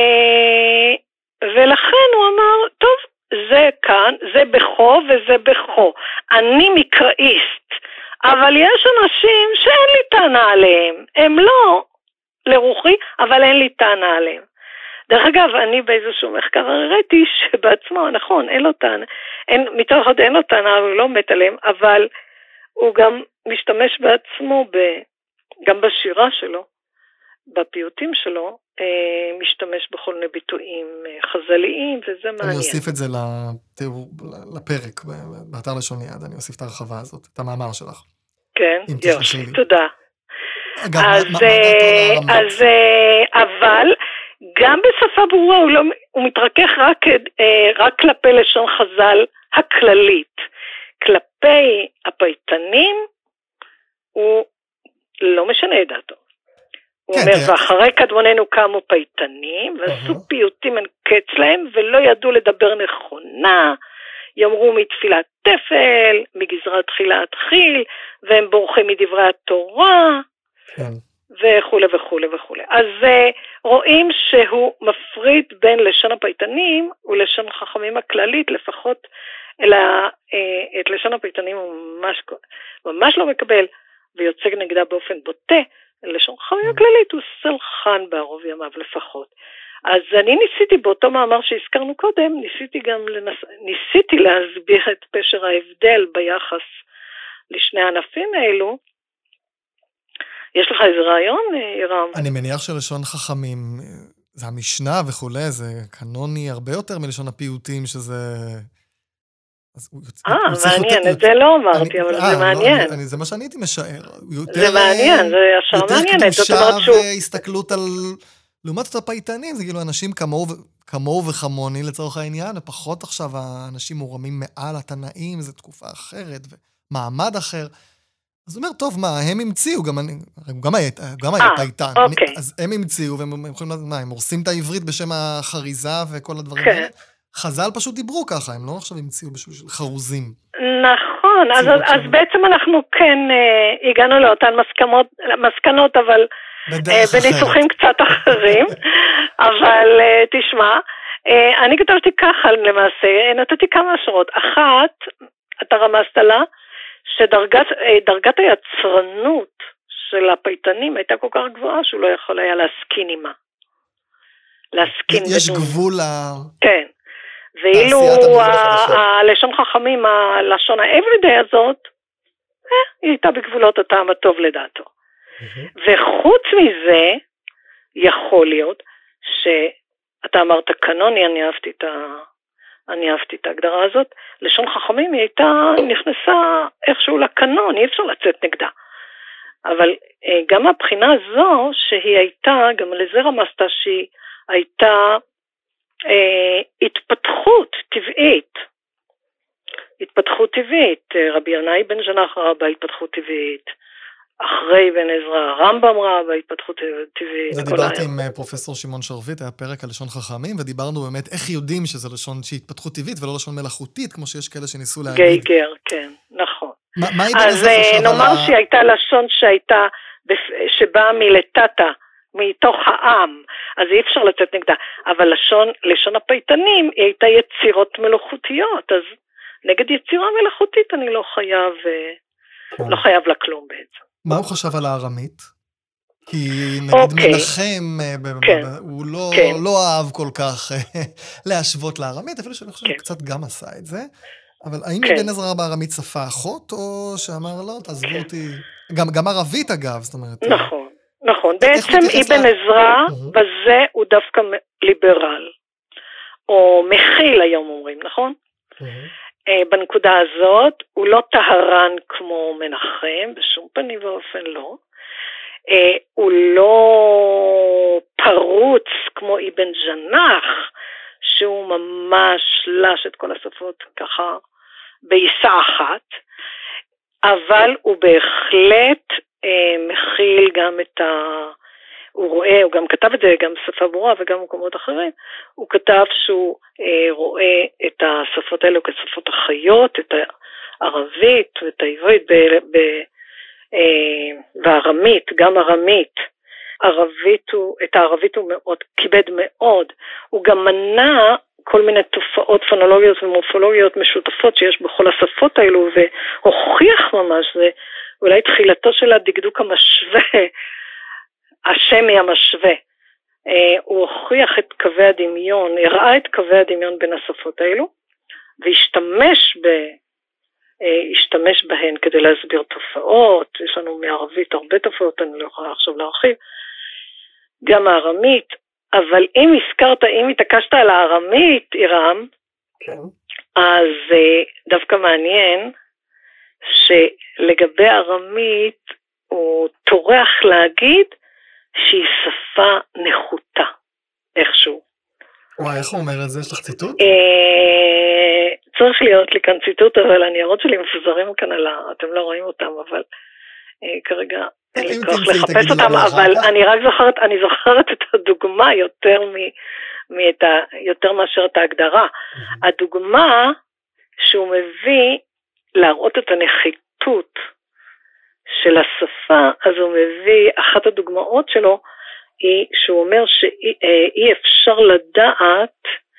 ולכן הוא אמר, טוב, זה כאן, זה בכו וזה בכו, אני מקראיסט, אבל יש אנשים שאין לי טענה עליהם, הם לא לרוחי, אבל אין לי טענה עליהם. דרך אגב, אני באיזשהו מחקר הראיתי שבעצמו, נכון, אין לו טענה, אין, מצד אחד אין לו טענה, הוא לא מת עליהם, אבל הוא גם משתמש בעצמו, ב, גם בשירה שלו, בפיוטים שלו, אה, משתמש בכל מיני ביטויים אה, חז"ליים, וזה מעניין. אני אוסיף את זה לתיאור, לפרק, באתר לשון יד, אני אוסיף את ההרחבה הזאת, את המאמר שלך. כן, יופי, תודה. אגב, אז, מה, מה דעתו על אז, אבל גם בשפה ברורה הוא, לא, הוא מתרכך רק, רק כלפי לשון חז"ל הכללית. כלפי הפייטנים הוא לא משנה את דעתו. הוא כן, אומר, כן. ואחרי קדמוננו קמו פייטנים, ועשו uh-huh. פיוטים אין קץ להם, ולא ידעו לדבר נכונה, יאמרו מתפילת תפל, מגזרת תחילה התחיל, והם בורחים מדברי התורה, כן. וכו' וכו' וכו'. אז רואים שהוא מפריד בין לשון הפייטנים ולשון חכמים הכללית, לפחות אלא את לשון הפייטנים הוא ממש, ממש לא מקבל, ויוצג נגדה באופן בוטה, לשון חכמים הכללית הוא סלחן בערוב ימיו לפחות. אז אני ניסיתי באותו מאמר שהזכרנו קודם, ניסיתי גם לנס... ניסיתי להסביר את פשר ההבדל ביחס לשני הענפים האלו. יש לך איזה רעיון, ירם? אני מניח שלשון חכמים, זה המשנה וכולי, זה קנוני הרבה יותר מלשון הפיוטים, שזה... אה, מעניין, את זה לא אמרתי, אבל זה מעניין. זה מה שאני הייתי משער. זה מעניין, זה השער מעניינת. יותר קדושה והסתכלות על... לעומת את הפייטנים, זה כאילו אנשים כמוהו וכמוני לצורך העניין, ופחות עכשיו האנשים מורמים מעל התנאים, זו תקופה אחרת, ומעמד אחר. אז הוא אומר, טוב, מה, הם המציאו, גם היה פייטן, אז הם המציאו, והם יכולים לדעת, מה, הם הורסים את העברית בשם החריזה וכל הדברים האלה? חז"ל פשוט דיברו ככה, הם לא עכשיו המציאו בשביל של חרוזים. נכון, אז, אז בעצם אנחנו כן אה, הגענו לאותן מסכמות, מסקנות, אבל אה, בניסוחים קצת אחרים, אבל אה, תשמע, אה, אני כתבתי ככה למעשה, נתתי כמה השערות. אחת, אתה רמזת לה, שדרגת אה, דרגת היצרנות של הפייטנים הייתה כל כך גבוהה, שהוא לא יכול היה להסכין עימה. להסכין יש בדון. גבול ל... כן. ואילו הלשון חכמים, הלשון ה-everyday הזאת, היא הייתה בגבולות הטעם הטוב לדעתו. וחוץ מזה, יכול להיות שאתה אמרת קנוני, אני אהבתי את ה... אני אהבתי את ההגדרה הזאת, לשון חכמים היא הייתה נכנסה איכשהו לקנון, אי אפשר לצאת נגדה. אבל גם הבחינה הזו שהיא הייתה, גם לזה רמזת שהיא הייתה התפתחות טבעית, התפתחות טבעית, רבי ינאי בן ז'נח ראה בהתפתחות טבעית, אחרי בן עזרא, הרמב"ם ראה בהתפתחות טבעית. זה דיברתי עם פרופסור שמעון שרביט, היה פרק על לשון חכמים, ודיברנו באמת איך יודעים שזה לשון שהיא התפתחות טבעית ולא לשון מלאכותית, כמו שיש כאלה שניסו להגיד. גייגר, כן, נכון. אז נאמר שהיא הייתה לשון שהייתה, שבאה מלטאטה, מתוך העם, אז אי אפשר לצאת נגדה, אבל לשון, לשון הפייטנים היא הייתה יצירות מלאכותיות, אז נגד יצירה מלאכותית אני לא חייב, לא חייב לכלום בעצם. מה הוא חשב על הארמית? כי נגיד מנחם, הוא לא אהב כל כך להשוות לארמית, אפילו שאני חושב שקצת גם עשה את זה, אבל האם בן עזרא בארמית שפה אחות, או שאמר לא, תעזבו אותי, גם ערבית אגב, זאת אומרת. נכון. נכון, בעצם אבן עזרא בזה הוא דווקא ליברל, או מכיל היום אומרים, נכון? בנקודה הזאת הוא לא טהרן כמו מנחם, בשום פנים ואופן לא, הוא לא פרוץ כמו אבן ז'נח, שהוא ממש לש את כל השפות ככה בעיסה אחת, אבל הוא בהחלט מכיל גם את ה... הוא רואה, הוא גם כתב את זה, גם בשפה ברורה וגם במקומות אחרים, הוא כתב שהוא אה, רואה את השפות האלו כשפות החיות, את הערבית ואת העברית ב, ב, אה, והארמית, גם ארמית. ערבית הוא, את הערבית הוא מאוד, כיבד מאוד. הוא גם מנע כל מיני תופעות פונולוגיות ומורפולוגיות משותפות שיש בכל השפות האלו, והוכיח ממש, זה אולי תחילתו של הדקדוק המשווה, השמי המשווה. הוא הוכיח את קווי הדמיון, הראה את קווי הדמיון בין השפות האלו, והשתמש ב, השתמש בהן כדי להסביר תופעות. יש לנו מערבית הרבה תופעות, אני לא יכולה עכשיו להרחיב. גם הארמית, אבל אם הזכרת, אם התעקשת על הארמית, אירם, כן. אז דווקא מעניין שלגבי ארמית הוא טורח להגיד שהיא שפה נחותה, איכשהו. וואי, איך הוא אומר את זה? יש לך ציטוט? צריך להיות לי כאן ציטוט, אבל הניירות שלי מפוזרים כאן על ה... אתם לא רואים אותם, אבל כרגע אין לי כוח לחפש אותם, אבל אני רק זוכרת, אני זוכרת את הדוגמה יותר מ... מאת ה... יותר מאשר את ההגדרה. הדוגמה שהוא מביא להראות את הנחיתות של השפה, אז הוא מביא, אחת הדוגמאות שלו, היא שהוא אומר שאי אפשר לדעת,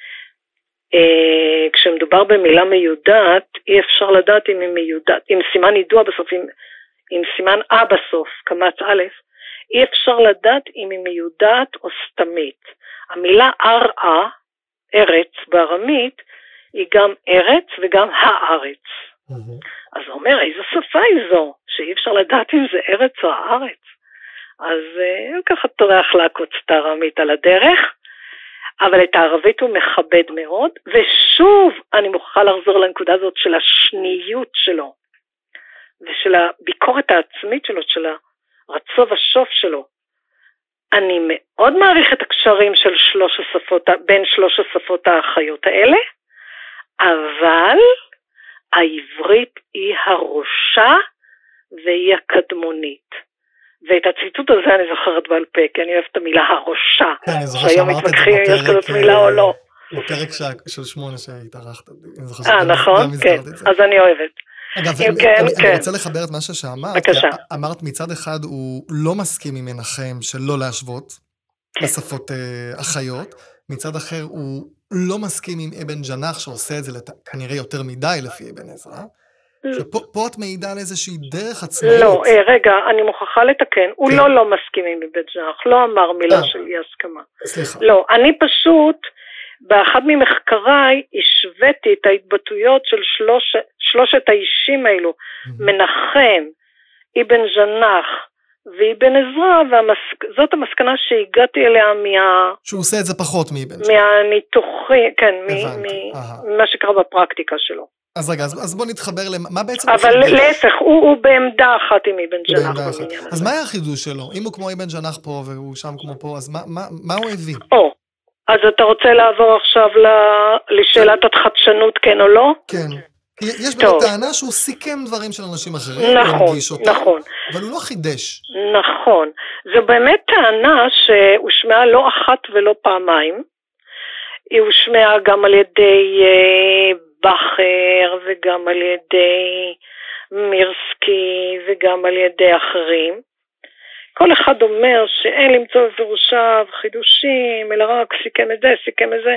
אה, כשמדובר במילה מיודעת, אי אפשר לדעת אם היא מיודעת, עם סימן יידוע בסוף, עם, עם סימן אה בסוף, קמץ א', אי אפשר לדעת אם היא מיודעת או סתמית. המילה ארעה, ארץ בארמית, היא גם ארץ וגם הארץ. Mm-hmm. אז הוא אומר, איזו שפה היא זו, שאי אפשר לדעת אם זה ארץ או הארץ. אז הוא ככה טורח לעקוץ את הארמית על הדרך, אבל את הערבית הוא מכבד מאוד, ושוב אני מוכרחה לחזור לנקודה הזאת של השניות שלו, ושל הביקורת העצמית שלו, של הרצו ושוף שלו. אני מאוד מעריך את הקשרים של שלוש השפות, בין שלוש השפות האחיות האלה, אבל העברית היא הראשה והיא הקדמונית. ואת הציטוט הזה אני זוכרת בעל פה, כי אני אוהבת את המילה הראשה. כן, אני זוכר שאמרת את זה יש כזאת מילה או לא. בפרק של שמונה שהתארחת. אה, נכון, כן, אז אני אוהבת. אגב, אני רוצה לחבר את משהו שאמרת. בבקשה. אמרת מצד אחד הוא לא מסכים עם מנחם שלא להשוות לשפות אחיות, מצד אחר הוא לא מסכים עם אבן ג'נח שעושה את זה כנראה יותר מדי לפי אבן עזרא. שפה את מעידה על איזושהי דרך עצמאית. לא, רגע, אני מוכרחה לתקן. הוא לא לא מסכים עם אבן ג'נח, לא אמר מילה של אי הסכמה. סליחה. לא, אני פשוט, באחד ממחקריי, השוויתי את ההתבטאויות של שלושת האישים האלו, מנחם, אבן ג'נח ואבן עזרא, וזאת המסקנה שהגעתי אליה מה... שהוא עושה את זה פחות מאבן ג'נח. מהניתוחי, כן, ממה שקרה בפרקטיקה שלו. אז רגע, אז, אז בוא נתחבר למה בעצם... אבל להפך, הוא, הוא בעמדה אחת עם אבן ג'נח. אז מה היה החידוש שלו? אם הוא כמו אבן ג'נח פה והוא שם כמו פה, אז מה, מה, מה הוא הביא? או, אז אתה רוצה לעבור עכשיו לשאלת החדשנות, כן או לא? כן. יש באמת טענה שהוא סיכם דברים של אנשים אחרים, נכון, נכון. אבל הוא לא חידש. נכון. זו באמת טענה שהושמעה לא אחת ולא פעמיים. היא הושמעה גם על ידי... בחר וגם על ידי מירסקי וגם על ידי אחרים. כל אחד אומר שאין למצוא בפירושיו חידושים, אלא רק סיכם את זה, סיכם את זה.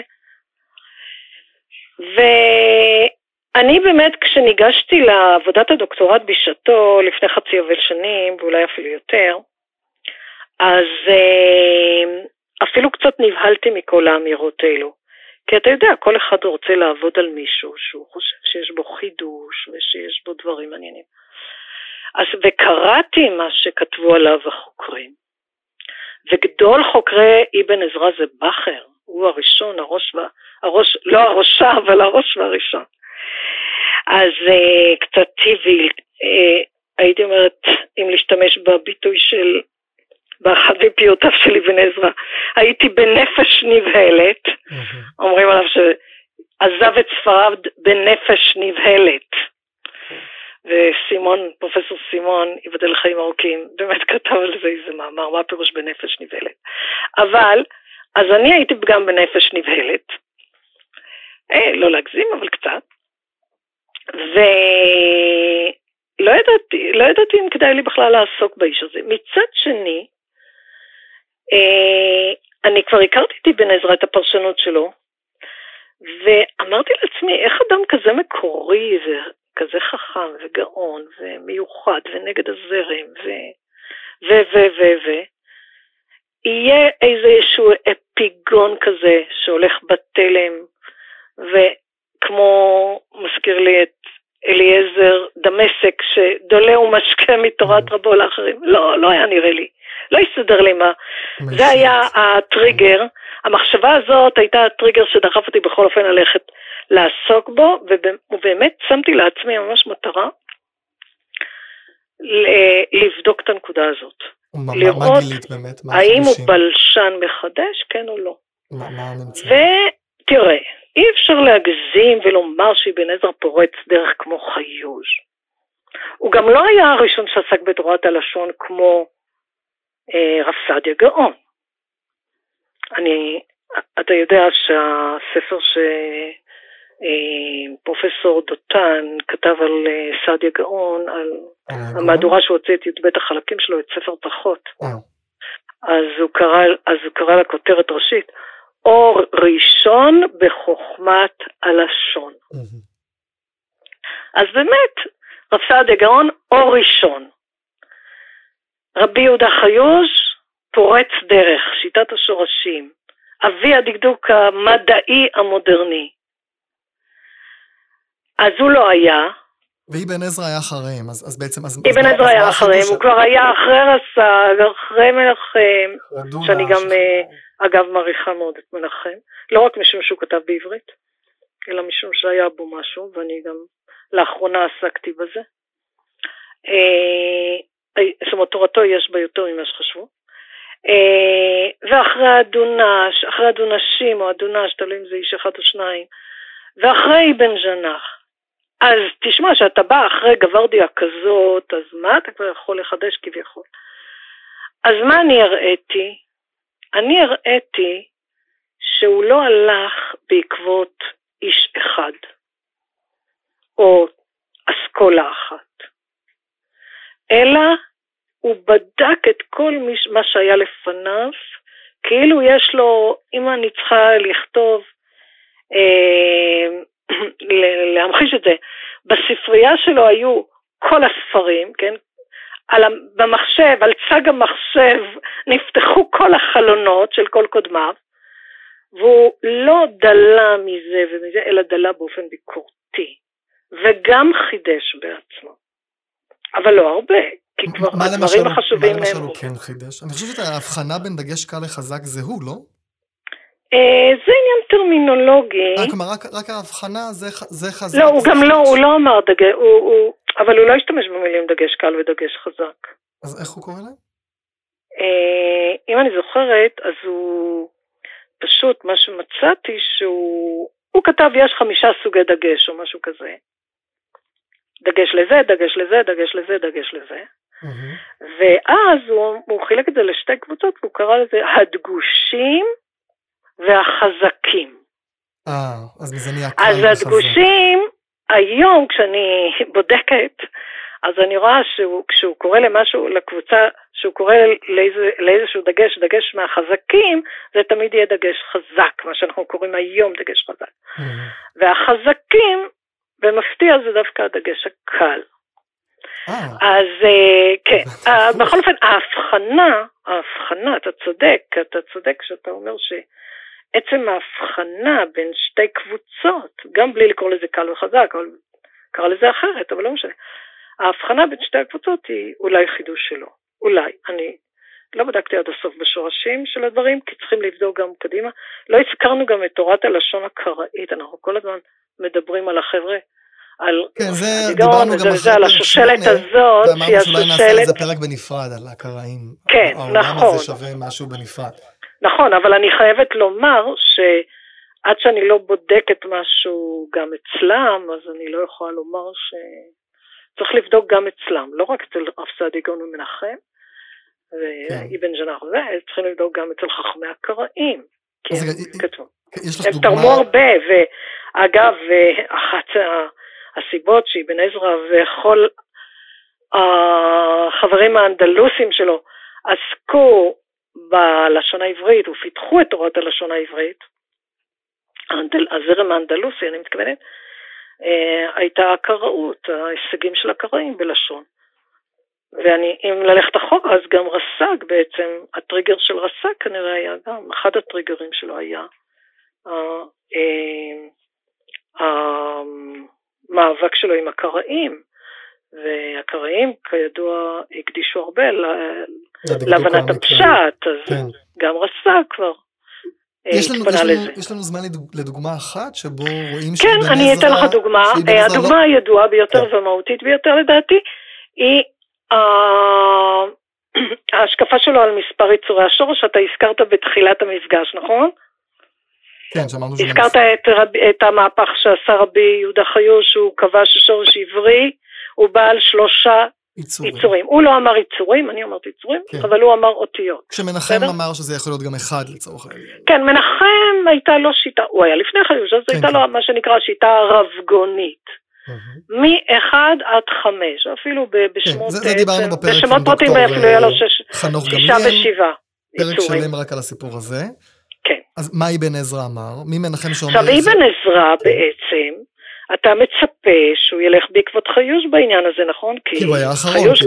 ואני באמת כשניגשתי לעבודת הדוקטורט בשעתו, לפני חצי יובל שנים, ואולי אפילו יותר, אז אפילו קצת נבהלתי מכל האמירות האלו. כי אתה יודע, כל אחד רוצה לעבוד על מישהו שהוא חושב שיש בו חידוש ושיש בו דברים מעניינים. אז וקראתי מה שכתבו עליו החוקרים. וגדול חוקרי אבן עזרא זה בחר, הוא הראשון, הראש, הראש לא הראשה, אבל הראש והראשון. אז uh, קצת טבעי, uh, הייתי אומרת, אם להשתמש בביטוי של... באחד מפיותיו של אבן עזרא, הייתי בנפש נבהלת, אומרים עליו שעזב את ספריו בנפש נבהלת, וסימון, פרופסור סימון, ייבדל לחיים ארוכים, באמת כתב על זה איזה מאמר, מה הפירוש בנפש נבהלת, אבל, אז אני הייתי גם בנפש נבהלת, אה, לא להגזים, אבל קצת, ולא ידעתי, לא ידעתי אם כדאי לי בכלל לעסוק באיש הזה, מצד שני, אני כבר הכרתי את אבן עזרא את הפרשנות שלו, ואמרתי לעצמי, איך אדם כזה מקורי וכזה חכם וגאון ומיוחד ונגד הזרם ו ו ו ו ו יהיה איזשהו אפיגון כזה שהולך בתלם, וכמו מזכיר לי את אליעזר דמשק שדולה ומשקה מתורת רבו לאחרים, לא, לא היה נראה לי, לא הסתדר לי מה, זה היה הטריגר, המחשבה הזאת הייתה הטריגר שדחף אותי בכל אופן ללכת לעסוק בו, ובאמת שמתי לעצמי ממש מטרה לבדוק את הנקודה הזאת. מה, לראות מה גילית באמת? מה האם החידושים? הוא בלשן מחדש, כן או לא. מה, מה נמצא? ותראה, אי אפשר להגזים ולומר שאבן עזרא פורץ דרך כמו חיוש. הוא גם לא היה הראשון שעסק בתורת הלשון כמו אה, רב סעדיה גאון. אני, אתה יודע שהספר שפרופסור דותן כתב על אה, סעדיה גאון, על המהדורה שהוא הוציא את י"ב החלקים שלו, את ספר פחות. אז הוא קרא, אז הוא קרא לכותרת ראשית, אור ראשון בחוכמת הלשון. אז באמת, רב סעדיה גאון, אור ראשון. רבי יהודה חיוש, פורץ דרך, שיטת השורשים. אבי הדקדוק המדעי המודרני. אז הוא לא היה. ואבן עזרא היה אחריהם, אז, אז בעצם... אז, אבן אז עזרא היה אחריהם, הוא כבר היה אחרי רס"ג, אחרי מנחם, רדולה, שאני גם, שחרר. אגב, מעריכה מאוד את מנחם. לא רק משום שהוא כתב בעברית, אלא משום שהיה בו משהו, ואני גם לאחרונה עסקתי בזה. זאת אומרת, תורתו יש בה יותר ממה שחשבו. ואחרי הדונש, אחרי הדונשים או הדונש, תלוי אם זה איש אחד או שניים, ואחרי אבן ג'נח. אז תשמע שאתה בא אחרי גוורדיה כזאת, אז מה אתה כבר יכול לחדש כביכול? אז מה אני הראיתי? אני הראיתי שהוא לא הלך בעקבות איש אחד, או אסכולה אחת, אלא הוא בדק את כל מה שהיה לפניו, כאילו יש לו, אם אני צריכה לכתוב, אה, להמחיש את זה, בספרייה שלו היו כל הספרים, כן? על, במחשב, על צג המחשב, נפתחו כל החלונות של כל קודמיו, והוא לא דלה מזה ומזה, אלא דלה באופן ביקורתי, וגם חידש בעצמו. אבל לא הרבה, כי כבר הדברים החשובים נאמרו. מה למשל הוא כן חידש? אני חושבת שההבחנה בין דגש קל לחזק זה הוא, לא? זה עניין טרמינולוגי. כלומר, רק ההבחנה זה חזק. לא, הוא גם לא, הוא לא אמר דגש, אבל הוא לא השתמש במילים דגש קל ודגש חזק. אז איך הוא קורא להם? אם אני זוכרת, אז הוא פשוט, מה שמצאתי שהוא, הוא כתב יש חמישה סוגי דגש או משהו כזה. דגש לזה, דגש לזה, דגש לזה, דגש לזה. ואז הוא חילק את זה לשתי קבוצות, והוא קרא לזה הדגושים והחזקים. אה, אז מזה נהיה קל אז וחזק. הדגושים, היום כשאני בודקת, אז אני רואה שהוא, כשהוא קורא למשהו, לקבוצה, שהוא קורא לאיזה, לאיזשהו דגש, דגש מהחזקים, זה תמיד יהיה דגש חזק, מה שאנחנו קוראים היום דגש חזק. והחזקים, במפתיע זה דווקא הדגש הקל. אז כן, בכל אופן, ההבחנה, ההבחנה, אתה צודק, אתה צודק שאתה אומר שעצם ההבחנה בין שתי קבוצות, גם בלי לקרוא לזה קל וחזק, אבל קרא לזה אחרת, אבל לא משנה. ההבחנה בין שתי הקבוצות היא אולי חידוש שלו, אולי, אני לא בדקתי עד הסוף בשורשים של הדברים, כי צריכים לבדוק גם קדימה, לא הזכרנו גם את תורת הלשון הקראית, אנחנו כל הזמן מדברים על החבר'ה, על כן, זה דיברנו גם אחרי על השושלת הזאת, ואמרנו שאולי נעשה על זה פרק בנפרד, על הקראים. כן, נכון. העולם הזה שווה משהו בנפרד. נכון, אבל אני חייבת לומר שעד שאני לא בודקת משהו גם אצלם, אז אני לא יכולה לומר שצריך לבדוק גם אצלם, לא רק אצל רב סעדיה גאון ומנחם, ואבן ג'נח וזה, צריכים לבדוק גם אצל חכמי הקראים. כן, כתבו. הם תרמו הרבה, ואגב, אחת הסיבות שאבן עזרא וכל החברים האנדלוסים שלו עסקו בלשון העברית ופיתחו את תורת הלשון העברית, הזרם האנדלוסי, אני מתכוונת, הייתה הקראות, ההישגים של הקראים בלשון. ואני, אם ללכת אחורה, אז גם רס"ג בעצם, הטריגר של רס"ג כנראה היה גם, אחד הטריגרים שלו היה המאבק שלו עם הקראים, והקראים כידוע הקדישו הרבה להבנת הפשט, אז גם רס"ג כבר יש לנו, התפנה יש, לנו, לזה. יש לנו זמן לדוגמה אחת שבו רואים כן, אני אתן לך דוגמה. הדוגמה הידועה ביותר כן. ומהותית ביותר לדעתי, היא ההשקפה שלו על מספר יצורי השורש, אתה הזכרת בתחילת המפגש, נכון? כן, שאמרנו הזכרת את, רב, את המהפך שעשה רבי יהודה חיוש, שהוא קבע ששורש עברי הוא בעל שלושה יצורים. יצורים. הוא לא אמר יצורים, אני אמרתי יצורים, כן. אבל הוא אמר אותיות. כשמנחם בסדר? אמר שזה יכול להיות גם אחד לצורך העניין. כן, מנחם הייתה לו שיטה, הוא היה לפני חיוש, אז כן, הייתה כן. לו מה שנקרא שיטה רבגונית. Mm-hmm. מ-אחד עד חמש, אפילו בשמות, כן, זה, זה דיברנו בפרק בשמות פרטים אפילו היה לו שש, שישה ושבעה פרק שלם רק על הסיפור הזה. כן. אז מה אבן עזרא אמר? מי מנחם שאומר... עכשיו אבן עזרא בעצם, אתה מצפה שהוא ילך בעקבות חיוש בעניין הזה, נכון? כי הוא היה אחרון.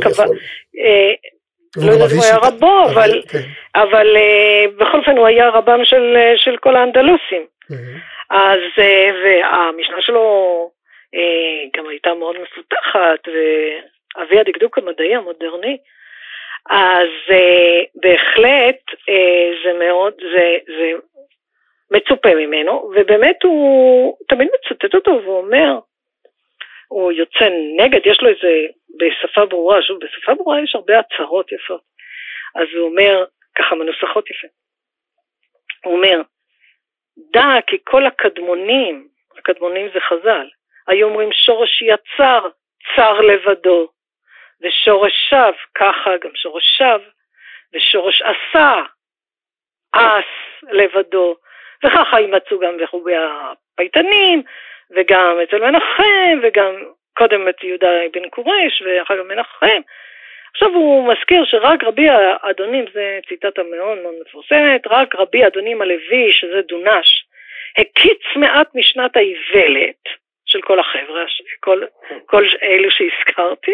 לא יודעת הוא היה רבו, אבל בכל אופן הוא היה רבם של כל האנדלוסים. אז, והמשנה שלו גם הייתה מאוד מפותחת, ואבי הדקדוק המדעי המודרני, אז בהחלט זה מאוד, זה מצופה ממנו, ובאמת הוא תמיד מצטט אותו ואומר, הוא יוצא נגד, יש לו איזה, בשפה ברורה, שוב, בשפה ברורה יש הרבה הצהרות יפות, אז הוא אומר, ככה מנוסחות יפה, הוא אומר, דע כי כל הקדמונים, הקדמונים זה חז"ל, היו אומרים שורש יצר, צר לבדו, ושורש שב, ככה גם שורש שב, ושורש עשה, עש לבדו, וככה ימצאו גם בחובי הפייטנים, וגם אצל מנחם, וגם קודם את יהודה בן קורש, ואחר כך מנחם. עכשיו הוא מזכיר שרק רבי האדונים, זה ציטטה מאוד מאוד מפורסמת, רק רבי האדונים הלוי, שזה דונש, הקיץ מעט משנת האיוולת של כל החבר'ה, כל, כל אלו שהזכרתי,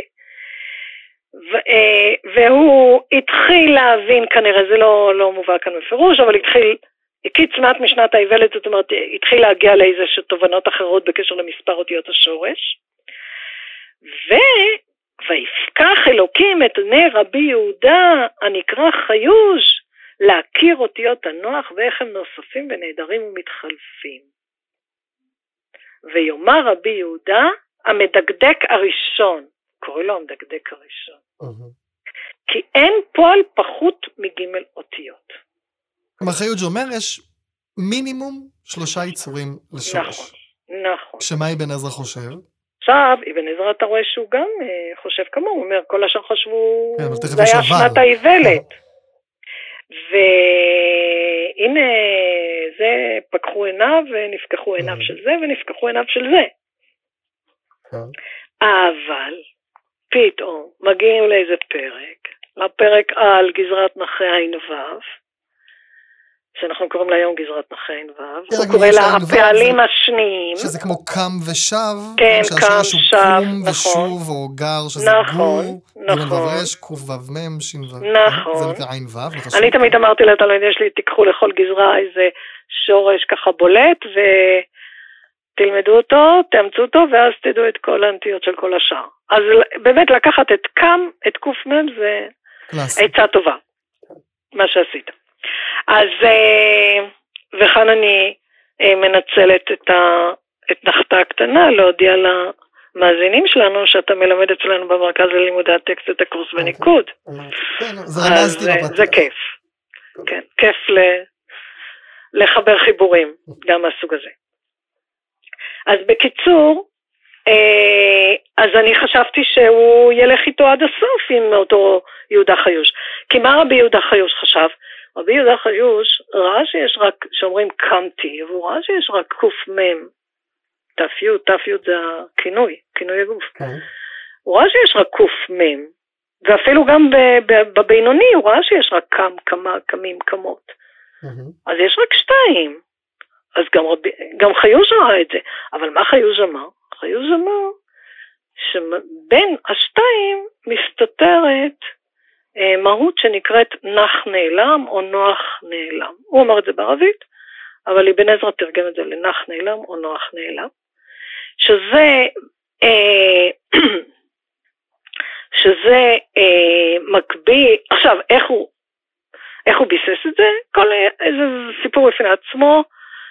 והוא התחיל להבין, כנראה זה לא, לא מובא כאן בפירוש, אבל התחיל, הקיץ מעט משנת האיוולת, זאת אומרת, התחיל להגיע לאיזה תובנות אחרות בקשר למספר אותיות השורש, ו... ויפקח אלוקים את עיני רבי יהודה הנקרא חיוש להכיר אותיות הנוח ואיך הם נוספים ונהדרים ומתחלפים. ויאמר רבי יהודה המדקדק הראשון, קורא לו המדקדק הראשון, uh-huh. כי אין פועל פחות מג' אותיות. כלומר חיוש אומר יש מינימום שלושה יצורים לשורש. נכון, נכון. שמה אבן עזרא חושב? עכשיו, אבן עזרא אתה רואה שהוא גם אה, חושב כמוהו, הוא אומר, כל השאר חשבו, כן, זה היה שנת האיוולת. והנה, זה פקחו עיניו, ונפקחו עיניו של זה, ונפקחו עיניו של זה. אבל, פתאום, מגיעים לאיזה פרק, לפרק על גזרת נחי עין וו, שאנחנו קוראים לה היום גזרת נחי עין וו, הוא קורא לה הפעלים השניים. שזה כמו קם ושב, כן, קם שב, קום ושוב, או גר, שזה גור, ג' ורש, קוף ומם, שין ו... נכון. זה נקרא עין וו. אני תמיד אמרתי לתלמידים שלי, תיקחו לכל גזרה איזה שורש ככה בולט, ותלמדו אותו, תאמצו אותו, ואז תדעו את כל האנטיות של כל השאר. אז באמת לקחת את קם, את קוף מם, זה עצה טובה, מה שעשית. אז, וכאן אני מנצלת את, ה, את נחתה הקטנה, להודיע למאזינים שלנו, שאתה מלמד אצלנו במרכז ללימודי הטקסט את הקורס בניקוד. אז זה כיף. כן, כיף לחבר חיבורים, גם מהסוג הזה. אז בקיצור, אז אני חשבתי שהוא ילך איתו עד הסוף עם אותו יהודה חיוש. כי מה רבי יהודה חיוש חשב? רבי יהודה חיוש ראה שיש רק, שאומרים קמתי, והוא ראה שיש רק קוף מם, תפיות, תפיות זה הכינוי, כינוי הגוף. הוא ראה שיש רק קוף מם, ואפילו גם בבינוני הוא ראה שיש רק קם, כמה, קמים, כמות. אז יש רק שתיים. אז גם, רבי, גם חיוש ראה את זה. אבל מה חיוש אמר? חיוש אמר שבין השתיים מסתתרת מהות שנקראת נח נעלם או נוח נעלם. הוא אמר את זה בערבית, אבל אבן עזרא תרגם את זה לנח נעלם או נוח נעלם, שזה אה, שזה אה, מקביל, עכשיו איך הוא, איך הוא ביסס את זה? כל איזה סיפור בפני עצמו,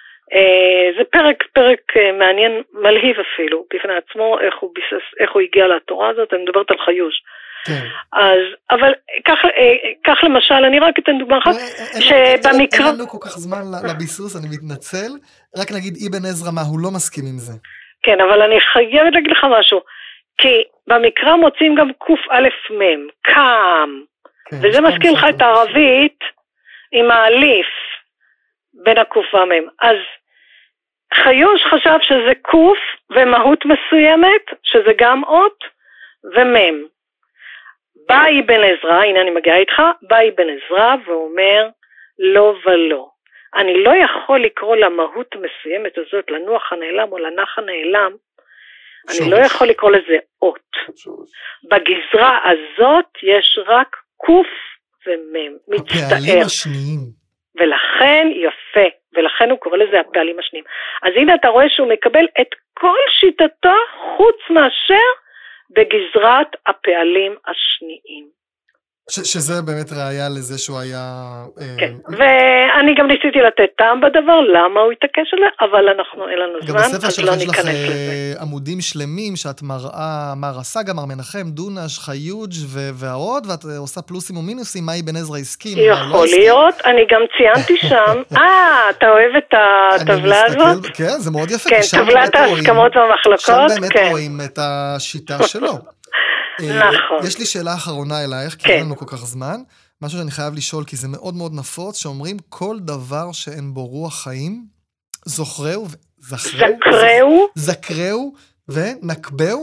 זה פרק, פרק מעניין, מלהיב אפילו, בפני עצמו, איך הוא ביסס, איך הוא הגיע לתורה הזאת, אני מדברת על חיוש. כן. אז, אבל כך, כך למשל, אני רק אתן דוגמה אחת, שבמקרא... אין לנו כל כך זמן לביסוס, אני מתנצל, רק נגיד אבן עזרא מה, הוא לא מסכים עם זה. כן, אבל אני חייבת להגיד לך משהו, כי במקרא מוצאים גם קוף א' מ', קם, וזה מזכיר לך את הערבית עם האליף בין הקוף והמם. אז חיוש חשב שזה קוף ומהות מסוימת, שזה גם אות ומם. בא אבן עזרא, הנה אני מגיעה איתך, בא אבן עזרא ואומר לא ולא. אני לא יכול לקרוא למהות מסוימת הזאת, לנוח הנעלם או לנח הנעלם, אני לא יכול לקרוא לזה אות. בגזרה הזאת יש רק קוף ומם, מצטער. הפעלים השניים. ולכן יפה, ולכן הוא קורא לזה הפעלים השניים. אז הנה אתה רואה שהוא מקבל את כל שיטתו חוץ מאשר בגזרת הפעלים השניים. ש- שזה באמת ראיה לזה שהוא היה... כן, אה... ואני גם ניסיתי לתת טעם בדבר, למה הוא התעקש עליה, אבל אנחנו, אין לנו זמן, אז לא ניכנס לזה. גם בספר שלך יש לך עמודים שלמים, שאת מראה מר הסגה, מר מנחם, דונש, חיוג' ו- והעוד, ואת עושה פלוסים ומינוסים, מה אבן עזרא הסכים, יכול להיות, אני גם ציינתי שם, אה, אתה אוהב את הטבלה הזאת? כן, זה מאוד יפה. כן, טבלת ההסכמות והמחלוקות, שם באמת רואים את השיטה שלו. נכון. יש לי שאלה אחרונה אלייך, כי אין לנו כל כך זמן, משהו שאני חייב לשאול, כי זה מאוד מאוד נפוץ, שאומרים כל דבר שאין בו רוח חיים, זוכרהו, זכרהו, זכרהו, ונקבהו,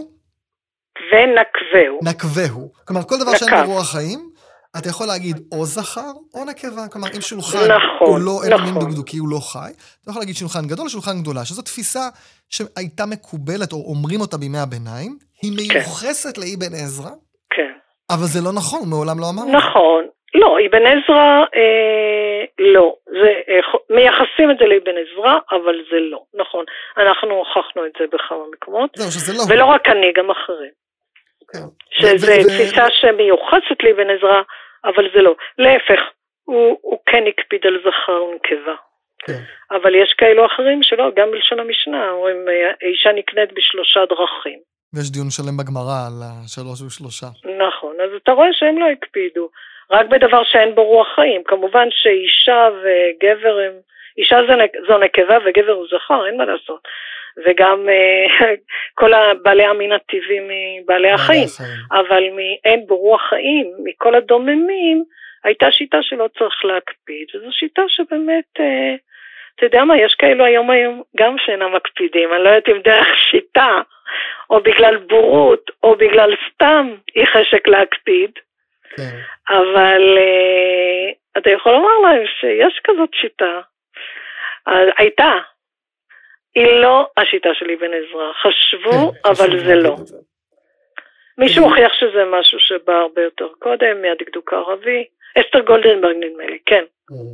ונקבהו. נקבהו. כלומר, כל דבר שאין בו רוח חיים, אתה יכול להגיד או זכר או נקבה, כלומר, אם שולחן הוא לא, אין לו מין דקדוקי, הוא לא חי, אתה יכול להגיד שולחן גדול או שולחן גדולה, שזו תפיסה שהייתה מקובלת, או אומרים אותה בימי הביניים, היא מיוחסת לאבן עזרא, כן. אבל זה לא נכון, הוא מעולם לא אמר. נכון, לא, אבן עזרא, אה, לא, זה, אה, מייחסים את זה לאבן עזרא, אבל זה לא, נכון, אנחנו הוכחנו את זה בכמה מקומות, זהו, שזה לא. ולא רק אני, גם אחרים. כן. שזה ו- תפיסה ו- שמיוחסת לאבן עזרא, אבל זה לא. להפך, הוא, הוא כן הקפיד על זכר ונקבה. כן. אבל יש כאלו אחרים שלא, גם בלשון המשנה, אומרים, האישה נקנית בשלושה דרכים. ויש דיון שלם בגמרא על השלוש ושלושה. נכון, אז אתה רואה שהם לא הקפידו, רק בדבר שאין בו רוח חיים. כמובן שאישה וגבר הם, אישה זו נקבה וגבר הוא זכר, אין מה לעשות. וגם כל בעלי המין הטבעי מבעלי החיים. אבל אין בו רוח חיים, מכל הדוממים, הייתה שיטה שלא צריך להקפיד, וזו שיטה שבאמת... אתה יודע מה, יש כאלו היום היום גם שאינם מקפידים, אני לא יודעת אם דרך שיטה, או בגלל בורות, או בגלל סתם אי חשק להקפיד, כן. אבל uh, אתה יכול לומר להם שיש כזאת שיטה, אז הייתה, היא לא השיטה של אבן עזרא, חשבו, כן, אבל זה לא. זה. מישהו הוכיח שזה משהו שבא הרבה יותר קודם, מהדקדוק הערבי, אסתר גולדנברג נדמה לי, כן.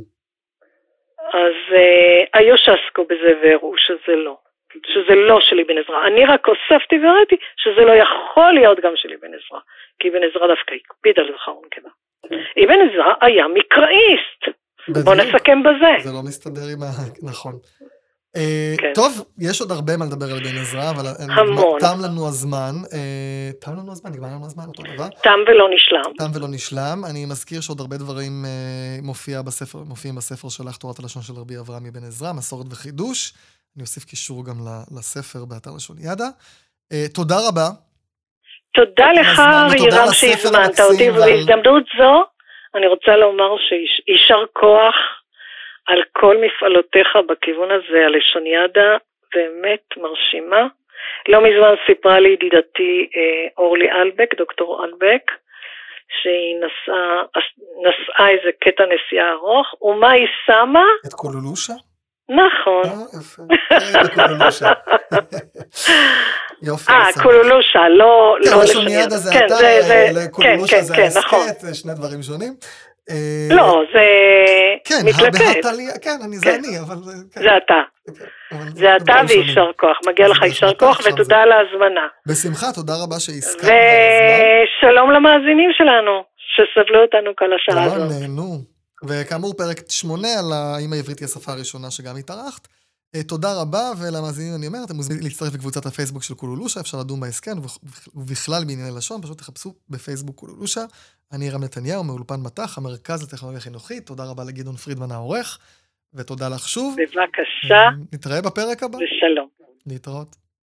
אז uh, היו שעסקו בזה והראו שזה לא, שזה לא של אבן עזרא. אני רק הוספתי וראיתי שזה לא יכול להיות גם של אבן עזרא, כי אבן עזרא דווקא הקפיד על זכר ונקבה. אבן עזרא היה מקראיסט, בוא נסכם בזה. זה לא מסתדר עם ה... נכון. טוב, יש עוד הרבה מה לדבר על אבן עזרא, אבל תם לנו הזמן, תם לנו הזמן, נגמר לנו הזמן, אותו דבר. תם ולא נשלם. תם ולא נשלם, אני מזכיר שעוד הרבה דברים מופיעים בספר, מופיעים בספר שלך, תורת הלשון של רבי אברהם אבן עזרא, מסורת וחידוש, אני אוסיף קישור גם לספר באתר לשון ידע. תודה רבה. תודה לך, ירם, שהזמנת אותי, ובהזדמנות זו, אני רוצה לומר שישר כוח, על כל מפעלותיך בכיוון הזה, הלשון ידע, באמת מרשימה. לא מזמן סיפרה לי ידידתי אורלי אלבק, דוקטור אלבק, שהיא נסעה, נסעה איזה קטע נסיעה ארוך, ומה היא שמה? את קולולושה? נכון. אה, יפה. את קולולושה. יופי. אה, קולולושה, לא לשון ידע זה אתה, לקולולושה זה ההסקט, זה שני דברים שונים. לא, זה מתלקט. כן, זה אני, אבל... זה אתה. זה אתה וישר כוח. מגיע לך ישר כוח, ותודה על ההזמנה. בשמחה, תודה רבה שהזכרת. ושלום למאזינים שלנו, שסבלו אותנו כל השעה הזאת. נהנו. וכאמור, פרק שמונה על האם העברית היא השפה הראשונה שגם התארחת. תודה רבה, ולמאזינים אני אומר, אתם מוזמנים להצטרף לקבוצת הפייסבוק של קולולושה, אפשר לדון בהסכם, ובכלל בענייני לשון, פשוט תחפשו בפייסבוק קולולושה. אני רם נתניהו, מאולפן מטח, המרכז לטכנולוגיה חינוכית. תודה רבה לגדעון פרידמן העורך, ותודה לך שוב. בבקשה. נתראה בפרק הבא. ושלום. להתראות.